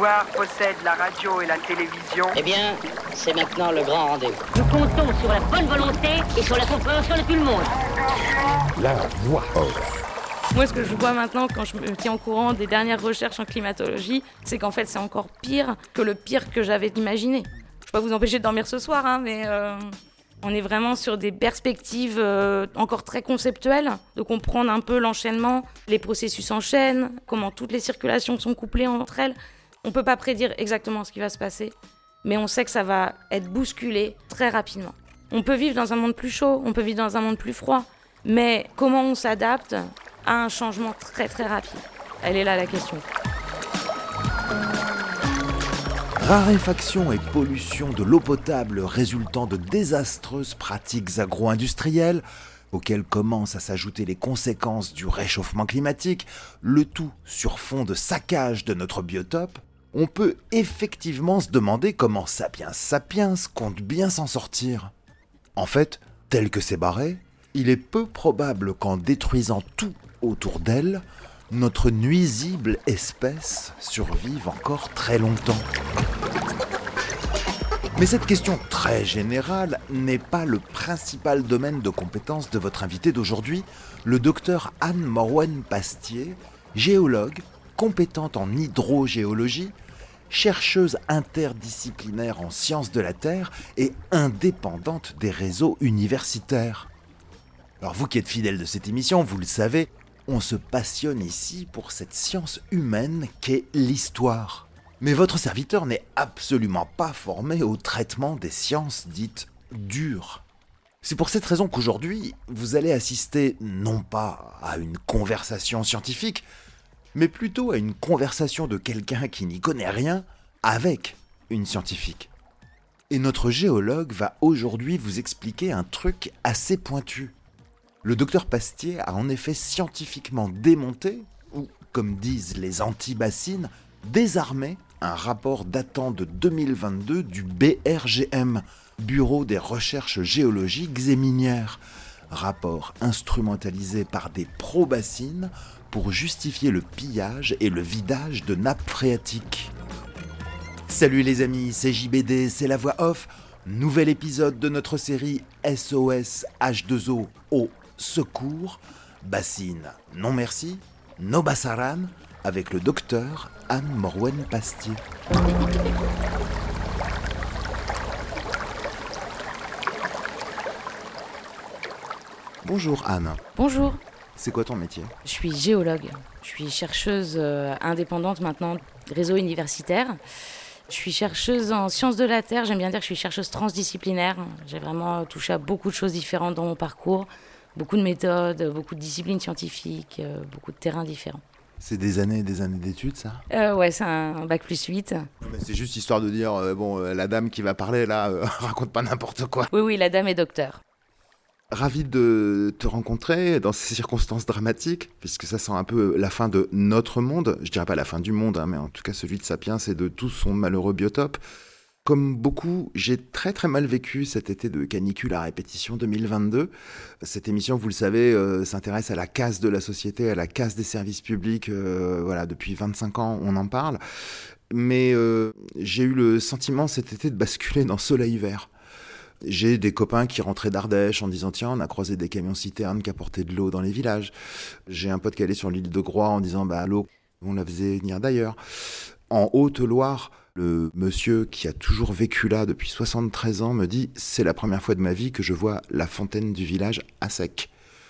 pouvoir possède la radio et la télévision. Eh bien, c'est maintenant le grand rendez-vous. Nous comptons sur la bonne volonté et sur la compréhension de tout le monde. La voix off. Moi, ce que je vois maintenant quand je me tiens au courant des dernières recherches en climatologie, c'est qu'en fait, c'est encore pire que le pire que j'avais imaginé. Je ne vais pas vous empêcher de dormir ce soir, mais on est vraiment sur des perspectives encore très conceptuelles, de comprendre un peu l'enchaînement, les processus enchaînent, comment toutes les circulations sont couplées entre elles. On ne peut pas prédire exactement ce qui va se passer, mais on sait que ça va être bousculé très rapidement. On peut vivre dans un monde plus chaud, on peut vivre dans un monde plus froid, mais comment on s'adapte à un changement très très rapide? Elle est là la question. Raréfaction et pollution de l'eau potable résultant de désastreuses pratiques agro-industrielles, auxquelles commencent à s'ajouter les conséquences du réchauffement climatique, le tout sur fond de saccage de notre biotope, on peut effectivement se demander comment Sapiens Sapiens compte bien s'en sortir. En fait, tel que c'est barré, il est peu probable qu'en détruisant tout autour d'elle, notre nuisible espèce survive encore très longtemps. Mais cette question très générale n'est pas le principal domaine de compétence de votre invité d'aujourd'hui, le docteur Anne Morwen-Pastier, géologue, compétente en hydrogéologie, chercheuse interdisciplinaire en sciences de la Terre et indépendante des réseaux universitaires. Alors vous qui êtes fidèle de cette émission, vous le savez, on se passionne ici pour cette science humaine qu'est l'histoire. Mais votre serviteur n'est absolument pas formé au traitement des sciences dites dures. C'est pour cette raison qu'aujourd'hui, vous allez assister non pas à une conversation scientifique, mais plutôt à une conversation de quelqu'un qui n'y connaît rien avec une scientifique. Et notre géologue va aujourd'hui vous expliquer un truc assez pointu. Le docteur Pastier a en effet scientifiquement démonté, ou comme disent les anti-bassines, désarmé un rapport datant de 2022 du BRGM, Bureau des recherches géologiques et minières, rapport instrumentalisé par des pro-bassines pour justifier le pillage et le vidage de nappes phréatiques. Salut les amis, c'est JBD, c'est la voix off, nouvel épisode de notre série SOS H2O au secours, bassine non merci, no bassaran, avec le docteur Anne Morwen-Pastier. Bonjour Anne. Bonjour. C'est quoi ton métier ? Je suis géologue. Je suis chercheuse indépendante maintenant des réseaux universitaires. Je suis chercheuse en sciences de la Terre. J'aime bien dire que je suis chercheuse transdisciplinaire. J'ai vraiment touché à beaucoup de choses différentes dans mon parcours. Beaucoup de méthodes, beaucoup de disciplines scientifiques, beaucoup de terrains différents. C'est des années d'études, ça ? Ouais, c'est un bac plus 8. Mais c'est juste histoire de dire, la dame qui va parler là, raconte pas n'importe quoi. Oui, la dame est docteur. Ravi de te rencontrer dans ces circonstances dramatiques, puisque ça sent un peu la fin de notre monde. Je dirais pas la fin du monde, mais en tout cas celui de Sapiens et de tout son malheureux biotope. Comme beaucoup, j'ai très très mal vécu cet été de canicule à répétition 2022. Cette émission, vous le savez, s'intéresse à la casse de la société, à la casse des services publics. Depuis 25 ans, on en parle. Mais j'ai eu le sentiment cet été de basculer dans soleil vert. J'ai des copains qui rentraient d'Ardèche en disant « Tiens, on a croisé des camions-citernes qui apportaient de l'eau dans les villages. » J'ai un pote qui allait sur l'île de Groix en disant « l'eau, on la faisait venir d'ailleurs. » En Haute-Loire, le monsieur qui a toujours vécu là depuis 73 ans me dit « C'est la première fois de ma vie que je vois la fontaine du village à sec. »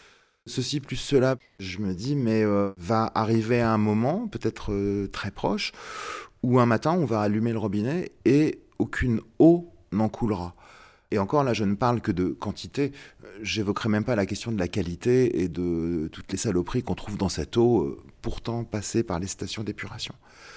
Ceci plus cela, je me dis « Mais va arriver un moment, peut-être très proche, où un matin on va allumer le robinet et aucune eau n'en coulera. » Et encore là, je ne parle que de quantité, j'évoquerai même pas la question de la qualité et de toutes les saloperies qu'on trouve dans cette eau, pourtant passée par les stations d'épuration.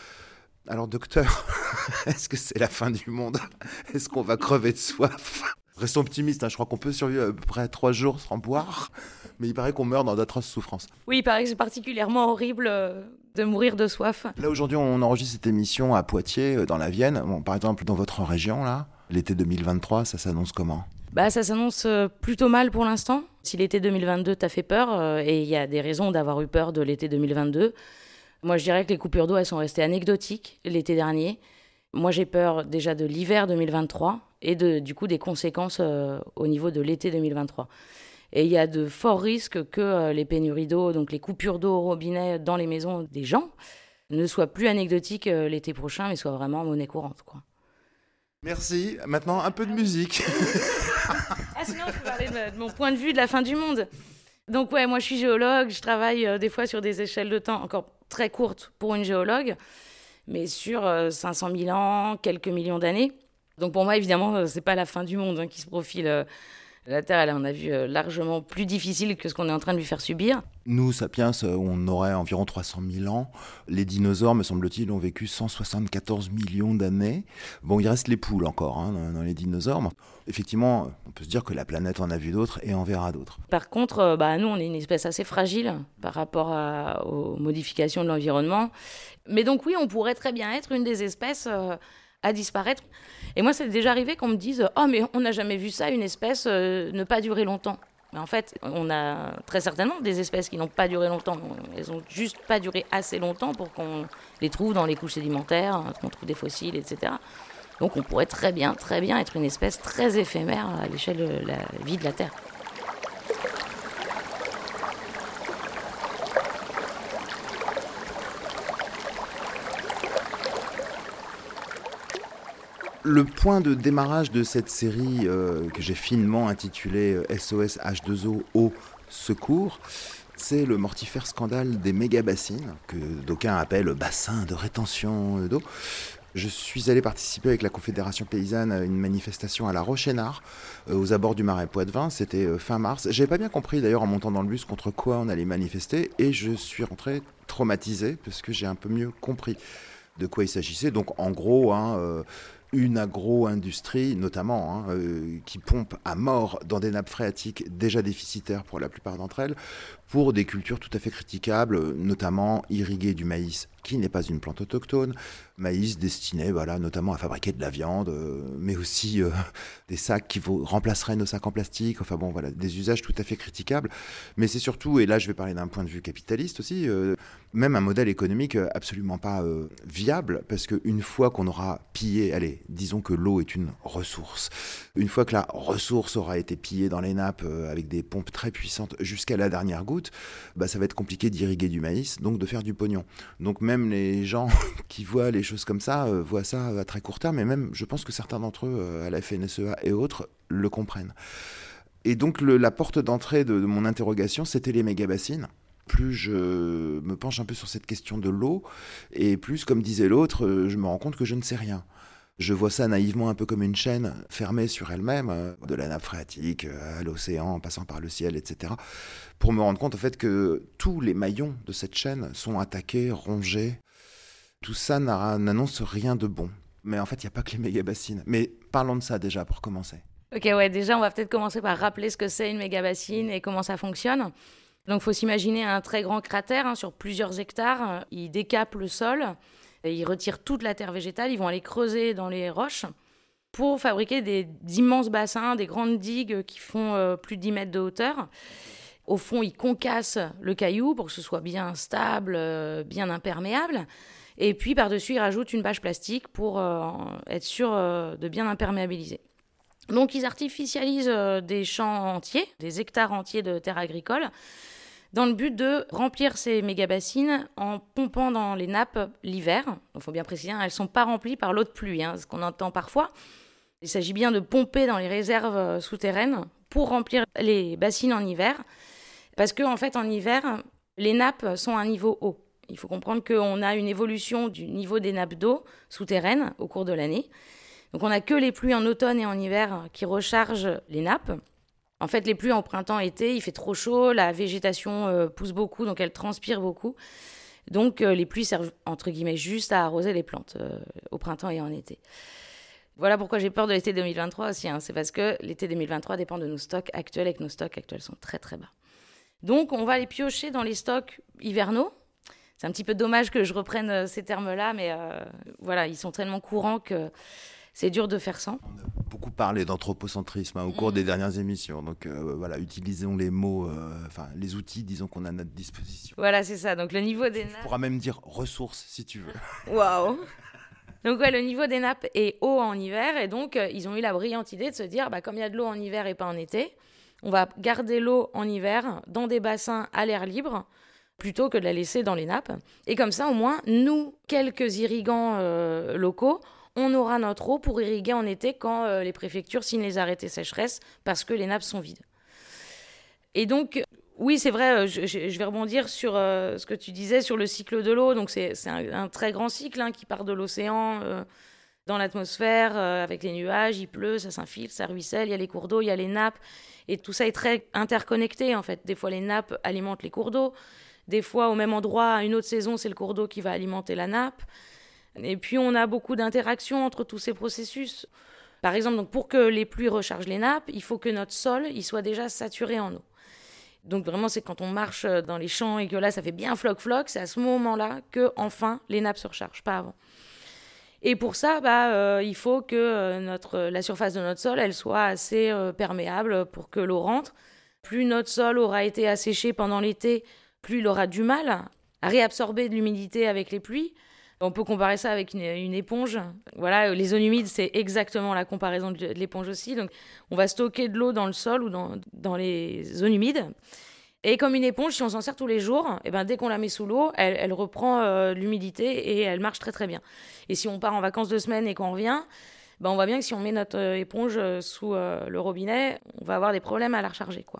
Alors docteur, est-ce que c'est la fin du monde ? Est-ce qu'on va crever de soif ? Restons optimistes, je crois qu'on peut survivre à peu près 3 jours sans boire, mais il paraît qu'on meurt dans d'atroces souffrances. Oui, il paraît que c'est particulièrement horrible de mourir de soif. Là aujourd'hui, on enregistre cette émission à Poitiers, dans la Vienne. Bon, par exemple, dans votre région, là, l'été 2023, ça s'annonce comment ? Ça s'annonce plutôt mal pour l'instant. Si l'été 2022 t'a fait peur, et il y a des raisons d'avoir eu peur de l'été 2022, Moi, je dirais que les coupures d'eau, elles sont restées anecdotiques l'été dernier. Moi, j'ai peur déjà de l'hiver 2023 et du coup des conséquences au niveau de l'été 2023. Et il y a de forts risques que les pénuries d'eau, donc les coupures d'eau au robinet dans les maisons des gens, ne soient plus anecdotiques l'été prochain, mais soient vraiment monnaie courante, quoi. Merci. Maintenant, un peu de musique. Sinon, je peux parler de mon point de vue de la fin du monde. Donc ouais, moi je suis géologue, je travaille des fois sur des échelles de temps encore très courtes pour une géologue, mais sur 500 000 ans, quelques millions d'années. Donc pour moi, évidemment, c'est pas la fin du monde qui se profile. La Terre, elle est, on a vu, largement plus difficile que ce qu'on est en train de lui faire subir. Nous, sapiens, on aurait environ 300 000 ans. Les dinosaures, me semble-t-il, ont vécu 174 millions d'années. Bon, il reste les poules encore dans les dinosaures. Mais effectivement, on peut se dire que la planète en a vu d'autres et en verra d'autres. Par contre, nous, on est une espèce assez fragile par rapport aux modifications de l'environnement. Mais donc oui, on pourrait très bien être une des espèces à disparaître. Et moi, c'est déjà arrivé qu'on me dise « Oh, mais on n'a jamais vu ça, une espèce ne pas durer longtemps ». Mais en fait, on a très certainement des espèces qui n'ont pas duré longtemps. Elles n'ont juste pas duré assez longtemps pour qu'on les trouve dans les couches sédimentaires, qu'on trouve des fossiles, etc. Donc on pourrait très bien être une espèce très éphémère à l'échelle de la vie de la Terre. Le point de démarrage de cette série que j'ai finement intitulée SOS H2O au secours, c'est le mortifère scandale des méga-bassines, que d'aucuns appellent bassin de rétention d'eau. Je suis allé participer avec la Confédération paysanne à une manifestation à La Roche-Énard, aux abords du marais Poitevin. C'était fin mars. J'avais pas bien compris d'ailleurs en montant dans le bus contre quoi on allait manifester, et je suis rentré traumatisé parce que j'ai un peu mieux compris de quoi il s'agissait. Donc en gros, une agro-industrie notamment, qui pompe à mort dans des nappes phréatiques déjà déficitaires pour la plupart d'entre elles, pour des cultures tout à fait critiquables, notamment irriguer du maïs, qui n'est pas une plante autochtone, maïs destiné notamment à fabriquer de la viande, mais aussi des sacs qui remplaceraient nos sacs en plastique, des usages tout à fait critiquables. Mais c'est surtout, et là je vais parler d'un point de vue capitaliste aussi, même un modèle économique absolument pas viable, parce qu'une fois qu'on aura pillé, disons que l'eau est une ressource, une fois que la ressource aura été pillée dans les nappes avec des pompes très puissantes jusqu'à la dernière goutte, ça va être compliqué d'irriguer du maïs, donc de faire du pognon. Donc même les gens qui voient les choses comme ça, voient ça à très court terme, et même je pense que certains d'entre eux, à la FNSEA et autres, le comprennent. Et donc la porte d'entrée de mon interrogation, c'était les méga-bassines. Plus je me penche un peu sur cette question de l'eau, et plus, comme disait l'autre, je me rends compte que je ne sais rien. Je vois ça naïvement un peu comme une chaîne fermée sur elle-même, de la nappe phréatique à l'océan, en passant par le ciel, etc. Pour me rendre compte en fait que tous les maillons de cette chaîne sont attaqués, rongés. Tout ça n'annonce rien de bon. Mais en fait, il n'y a pas que les méga-bassines. Mais parlons de ça déjà pour commencer. Ok, ouais, déjà, on va peut-être commencer par rappeler ce que c'est une méga-bassine et comment ça fonctionne. Donc, il faut s'imaginer un très grand cratère sur plusieurs hectares. Il décape le sol. Ils retirent toute la terre végétale, ils vont aller creuser dans les roches pour fabriquer d'immenses bassins, des grandes digues qui font plus de 10 mètres de hauteur. Au fond, ils concassent le caillou pour que ce soit bien stable, bien imperméable. Et puis, par-dessus, ils rajoutent une bâche plastique pour être sûr de bien imperméabiliser. Donc, ils artificialisent des champs entiers, des hectares entiers de terres agricoles, dans le but de remplir ces méga-bassines en pompant dans les nappes l'hiver. Il faut bien préciser, elles ne sont pas remplies par l'eau de pluie, ce qu'on entend parfois. Il s'agit bien de pomper dans les réserves souterraines pour remplir les bassines en hiver. Parce qu'en fait, en hiver, les nappes sont à un niveau haut. Il faut comprendre qu'on a une évolution du niveau des nappes d'eau souterraines au cours de l'année. Donc on n'a que les pluies en automne et en hiver qui rechargent les nappes. En fait, les pluies en printemps-été, il fait trop chaud, la végétation pousse beaucoup, donc elle transpire beaucoup. Donc les pluies servent, entre guillemets, juste à arroser les plantes au printemps et en été. Voilà pourquoi j'ai peur de l'été 2023 aussi. C'est parce que l'été 2023 dépend de nos stocks actuels et que nos stocks actuels sont très très bas. Donc on va les piocher dans les stocks hivernaux. C'est un petit peu dommage que je reprenne ces termes-là, mais ils sont tellement courants que c'est dur de faire sans. On a beaucoup parlé d'anthropocentrisme au cours des dernières émissions. Donc voilà, utilisons les mots, les outils, disons, qu'on a à notre disposition. Voilà, c'est ça. Donc le niveau des nappes... Tu pourras même dire ressources si tu veux. Waouh. Donc le niveau des nappes est haut en hiver et donc ils ont eu la brillante idée de se dire, comme il y a de l'eau en hiver et pas en été, on va garder l'eau en hiver dans des bassins à l'air libre plutôt que de la laisser dans les nappes. Et comme ça, au moins, nous, quelques irrigants locaux, on aura notre eau pour irriguer en été quand les préfectures signent les arrêtés sécheresse parce que les nappes sont vides. Et donc, oui, c'est vrai, je vais rebondir sur ce que tu disais sur le cycle de l'eau. Donc, c'est un très grand cycle qui part de l'océan dans l'atmosphère avec les nuages, il pleut, ça s'infiltre, ça ruisselle, il y a les cours d'eau, il y a les nappes. Et tout ça est très interconnecté, en fait. Des fois, les nappes alimentent les cours d'eau. Des fois, au même endroit, à une autre saison, c'est le cours d'eau qui va alimenter la nappe. Et puis, on a beaucoup d'interactions entre tous ces processus. Par exemple, donc, pour que les pluies rechargent les nappes, il faut que notre sol il soit déjà saturé en eau. Donc, vraiment, c'est quand on marche dans les champs et que là, ça fait bien floc-floc, c'est à ce moment-là que, enfin, les nappes se rechargent, pas avant. Et pour ça, il faut que la surface de notre sol, elle soit assez perméable pour que l'eau rentre. Plus notre sol aura été asséché pendant l'été, plus il aura du mal à réabsorber de l'humidité avec les pluies. On peut comparer ça avec une éponge. Voilà, les zones humides, c'est exactement la comparaison de l'éponge aussi. Donc, on va stocker de l'eau dans le sol ou dans les zones humides. Et comme une éponge, si on s'en sert tous les jours, dès qu'on la met sous l'eau, elle reprend l'humidité et elle marche très très bien. Et si on part en vacances 2 semaines et qu'on revient, on voit bien que si on met notre éponge sous le robinet, on va avoir des problèmes à la recharger, quoi.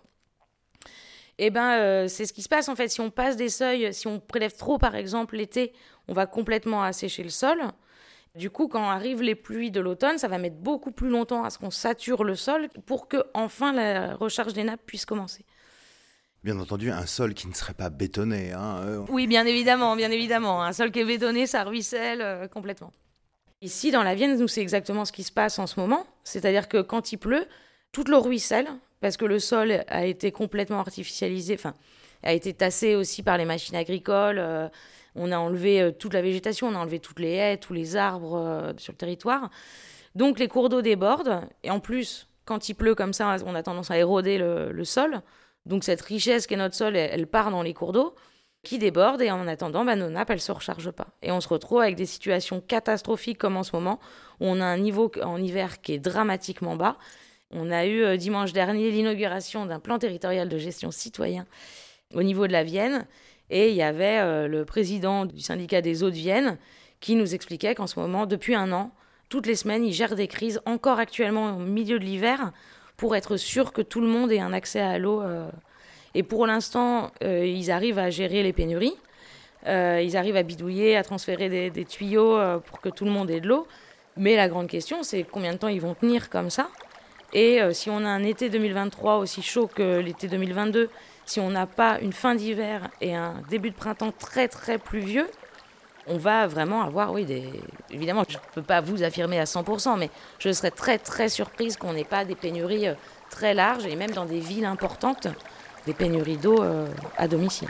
C'est ce qui se passe en fait. Si on passe des seuils, si on prélève trop par exemple l'été, on va complètement assécher le sol. Du coup, quand arrivent les pluies de l'automne, ça va mettre beaucoup plus longtemps à ce qu'on sature le sol pour que enfin la recharge des nappes puisse commencer. Bien entendu, un sol qui ne serait pas bétonné. Oui, bien évidemment. Un sol qui est bétonné, ça ruisselle complètement. Ici, dans la Vienne, nous, c'est exactement ce qui se passe en ce moment. C'est-à-dire que quand il pleut, toute l'eau ruisselle, parce que le sol a été complètement artificialisé, a été tassé aussi par les machines agricoles. On a enlevé toute la végétation, on a enlevé toutes les haies, tous les arbres sur le territoire. Donc, les cours d'eau débordent. Et en plus, quand il pleut comme ça, on a tendance à éroder le sol. Donc cette richesse qu'est notre sol, elle part dans les cours d'eau qui débordent et en attendant, nos nappes, elles ne se rechargent pas. Et on se retrouve avec des situations catastrophiques comme en ce moment, où on a un niveau en hiver qui est dramatiquement bas. On a eu dimanche dernier l'inauguration d'un plan territorial de gestion citoyen au niveau de la Vienne et il y avait le président du syndicat des eaux de Vienne qui nous expliquait qu'en ce moment, depuis 1 an, toutes les semaines, il gère des crises encore actuellement au milieu de l'hiver pour être sûr que tout le monde ait un accès à l'eau. Et pour l'instant, ils arrivent à gérer les pénuries. Ils arrivent à bidouiller, à transférer des tuyaux pour que tout le monde ait de l'eau. Mais la grande question, c'est combien de temps ils vont tenir comme ça. Et si on a un été 2023 aussi chaud que l'été 2022, si on n'a pas une fin d'hiver et un début de printemps très très pluvieux, on va vraiment avoir, évidemment, je ne peux pas vous affirmer à 100%, mais je serais très, très surprise qu'on n'ait pas des pénuries très larges, et même dans des villes importantes, des pénuries d'eau à domicile.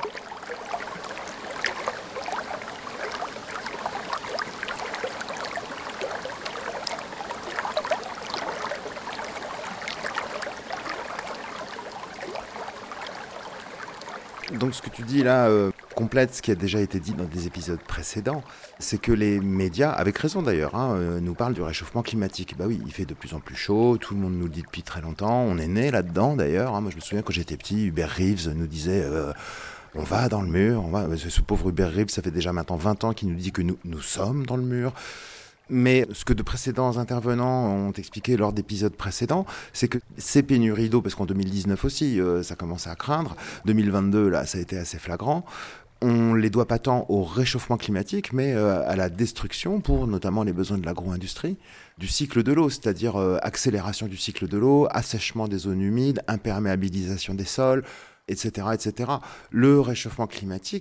Donc ce que tu dis là complète ce qui a déjà été dit dans des épisodes précédents, c'est que les médias, avec raison d'ailleurs, nous parlent du réchauffement climatique. Bah oui, il fait de plus en plus chaud, tout le monde nous le dit depuis très longtemps, on est né là-dedans d'ailleurs. Moi je me souviens quand j'étais petit, Hubert Reeves nous disait on va dans le mur, ce pauvre Hubert Reeves, ça fait déjà maintenant 20 ans qu'il nous dit que nous sommes dans le mur. Mais ce que de précédents intervenants ont expliqué lors d'épisodes précédents, c'est que ces pénuries d'eau, parce qu'en 2019 aussi, ça commençait à craindre, 2022, là, ça a été assez flagrant, on les doit pas tant au réchauffement climatique, mais à la destruction, pour notamment les besoins de l'agro-industrie, du cycle de l'eau, c'est-à-dire accélération du cycle de l'eau, assèchement des zones humides, imperméabilisation des sols, etc., etc. Le réchauffement climatique,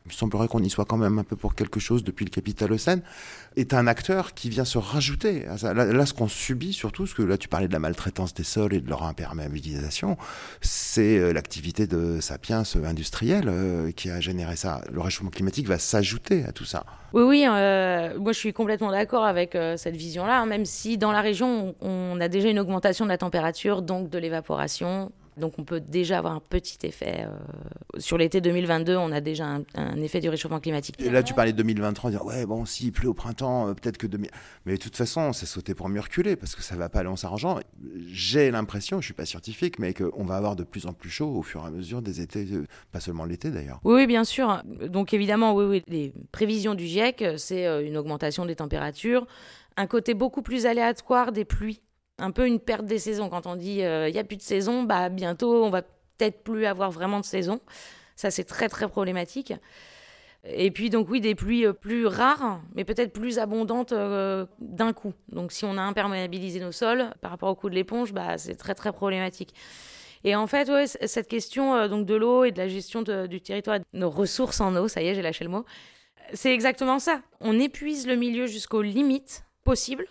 il me semblerait qu'on y soit quand même un peu pour quelque chose depuis le Capitalocène, est un acteur qui vient se rajouter à ça. Là, ce qu'on subit surtout, parce que là tu parlais de la maltraitance des sols et de leur imperméabilisation, c'est l'activité de sapiens industriels qui a généré ça. Le réchauffement climatique va s'ajouter à tout ça. Oui, moi je suis complètement d'accord avec cette vision-là, hein, même si dans la région on a déjà une augmentation de la température, donc de l'évaporation. Donc on peut déjà avoir un petit effet. Sur l'été 2022, on a déjà un effet du réchauffement climatique. Et là, tu parlais de 2023, dire ouais, bon, s'il pleut au printemps, peut-être que... Mais de toute façon, c'est sauter pour mieux reculer, parce que ça va pas aller en s'arrangeant. J'ai l'impression, je suis pas scientifique, mais qu'on va avoir de plus en plus chaud au fur et à mesure des étés, pas seulement l'été d'ailleurs. Oui, bien sûr. Donc évidemment, oui, les prévisions du GIEC, c'est une augmentation des températures, un côté beaucoup plus aléatoire des pluies. Un peu une perte des saisons. Quand on dit il n'y a plus de saison, bientôt on va peut-être plus avoir vraiment de saison. Ça, c'est très très problématique. Et puis donc oui, des pluies plus rares, mais peut-être plus abondantes d'un coup. Donc si on a imperméabilisé nos sols par rapport au coup de l'éponge, c'est très très problématique. Et en fait, ouais, cette question donc de l'eau et de la gestion du territoire, de nos ressources en eau, ça y est, j'ai lâché le mot, c'est exactement ça. On épuise le milieu jusqu'aux limites possibles.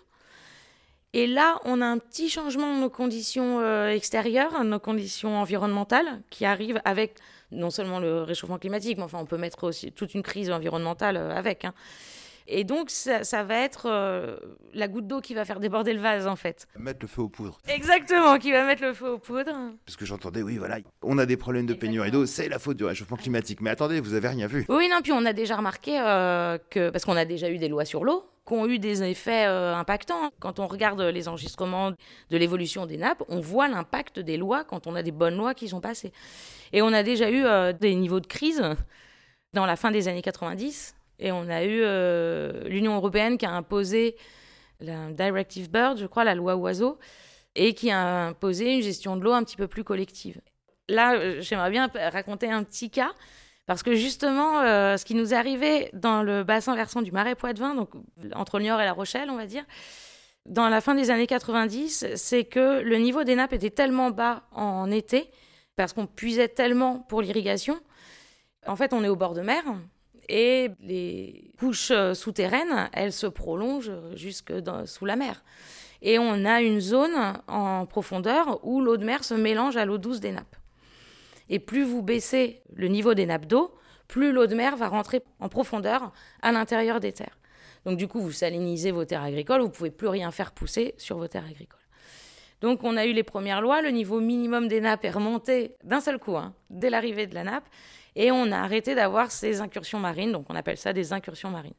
Et là, on a un petit changement de nos conditions extérieures, nos conditions environnementales, qui arrivent avec non seulement le réchauffement climatique, mais enfin, on peut mettre aussi toute une crise environnementale avec. Hein. Et donc, ça va être la goutte d'eau qui va faire déborder le vase, en fait. Mettre le feu aux poudres. Exactement, qui va mettre le feu aux poudres. Parce que j'entendais, oui, voilà, on a des problèmes de pénurie d'eau, c'est la faute du réchauffement climatique. Mais attendez, vous avez rien vu. Oui, non, puis on a déjà remarqué que, parce qu'on a déjà eu des lois sur l'eau, qui ont eu des effets impactants. Quand on regarde les enregistrements de l'évolution des nappes, on voit l'impact des lois quand on a des bonnes lois qui sont passées. Et on a déjà eu des niveaux de crise dans la fin des années 90. Et on a eu l'Union européenne qui a imposé la Directive Bird, je crois, la loi oiseau, et qui a imposé une gestion de l'eau un petit peu plus collective. Là, j'aimerais bien raconter un petit cas. Parce que justement, ce qui nous est arrivé dans le bassin versant du Marais Poitevin, donc entre le Niort et La Rochelle, on va dire, dans la fin des années 90, c'est que le niveau des nappes était tellement bas en été, parce qu'on puisait tellement pour l'irrigation. En fait, on est au bord de mer, et les couches souterraines, elles se prolongent jusque sous la mer. Et on a une zone en profondeur où l'eau de mer se mélange à l'eau douce des nappes. Et plus vous baissez le niveau des nappes d'eau, plus l'eau de mer va rentrer en profondeur à l'intérieur des terres. Donc du coup, vous salinisez vos terres agricoles, vous ne pouvez plus rien faire pousser sur vos terres agricoles. Donc on a eu les premières lois, le niveau minimum des nappes est remonté d'un seul coup, dès l'arrivée de la nappe, et on a arrêté d'avoir ces incursions marines, donc on appelle ça des incursions marines.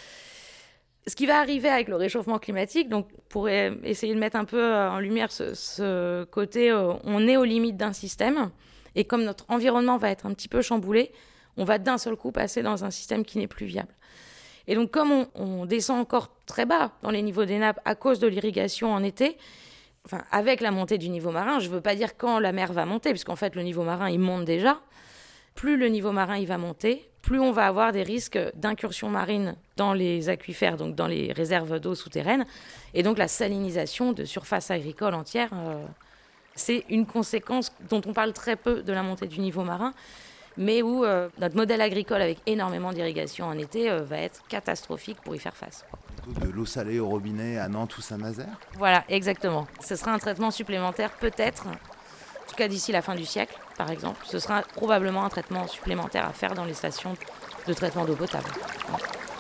Ce qui va arriver avec le réchauffement climatique, donc pour essayer de mettre un peu en lumière ce côté, on est aux limites d'un système, et comme notre environnement va être un petit peu chamboulé, on va d'un seul coup passer dans un système qui n'est plus viable. Et donc comme on descend encore très bas dans les niveaux des nappes à cause de l'irrigation en été, enfin, avec la montée du niveau marin, je ne veux pas dire quand la mer va monter, puisqu'en fait le niveau marin il monte déjà, plus le niveau marin il va monter, plus on va avoir des risques d'incursion marine dans les aquifères, donc dans les réserves d'eau souterraines, et donc la salinisation de surfaces agricoles entières. C'est une conséquence dont on parle très peu de la montée du niveau marin, mais où notre modèle agricole avec énormément d'irrigation en été va être catastrophique pour y faire face. De l'eau salée au robinet à Nantes ou Saint-Nazaire ? Voilà, exactement. Ce sera un traitement supplémentaire, peut-être, en tout cas d'ici la fin du siècle, par exemple. Ce sera probablement un traitement supplémentaire à faire dans les stations de traitement d'eau potable. Ouais.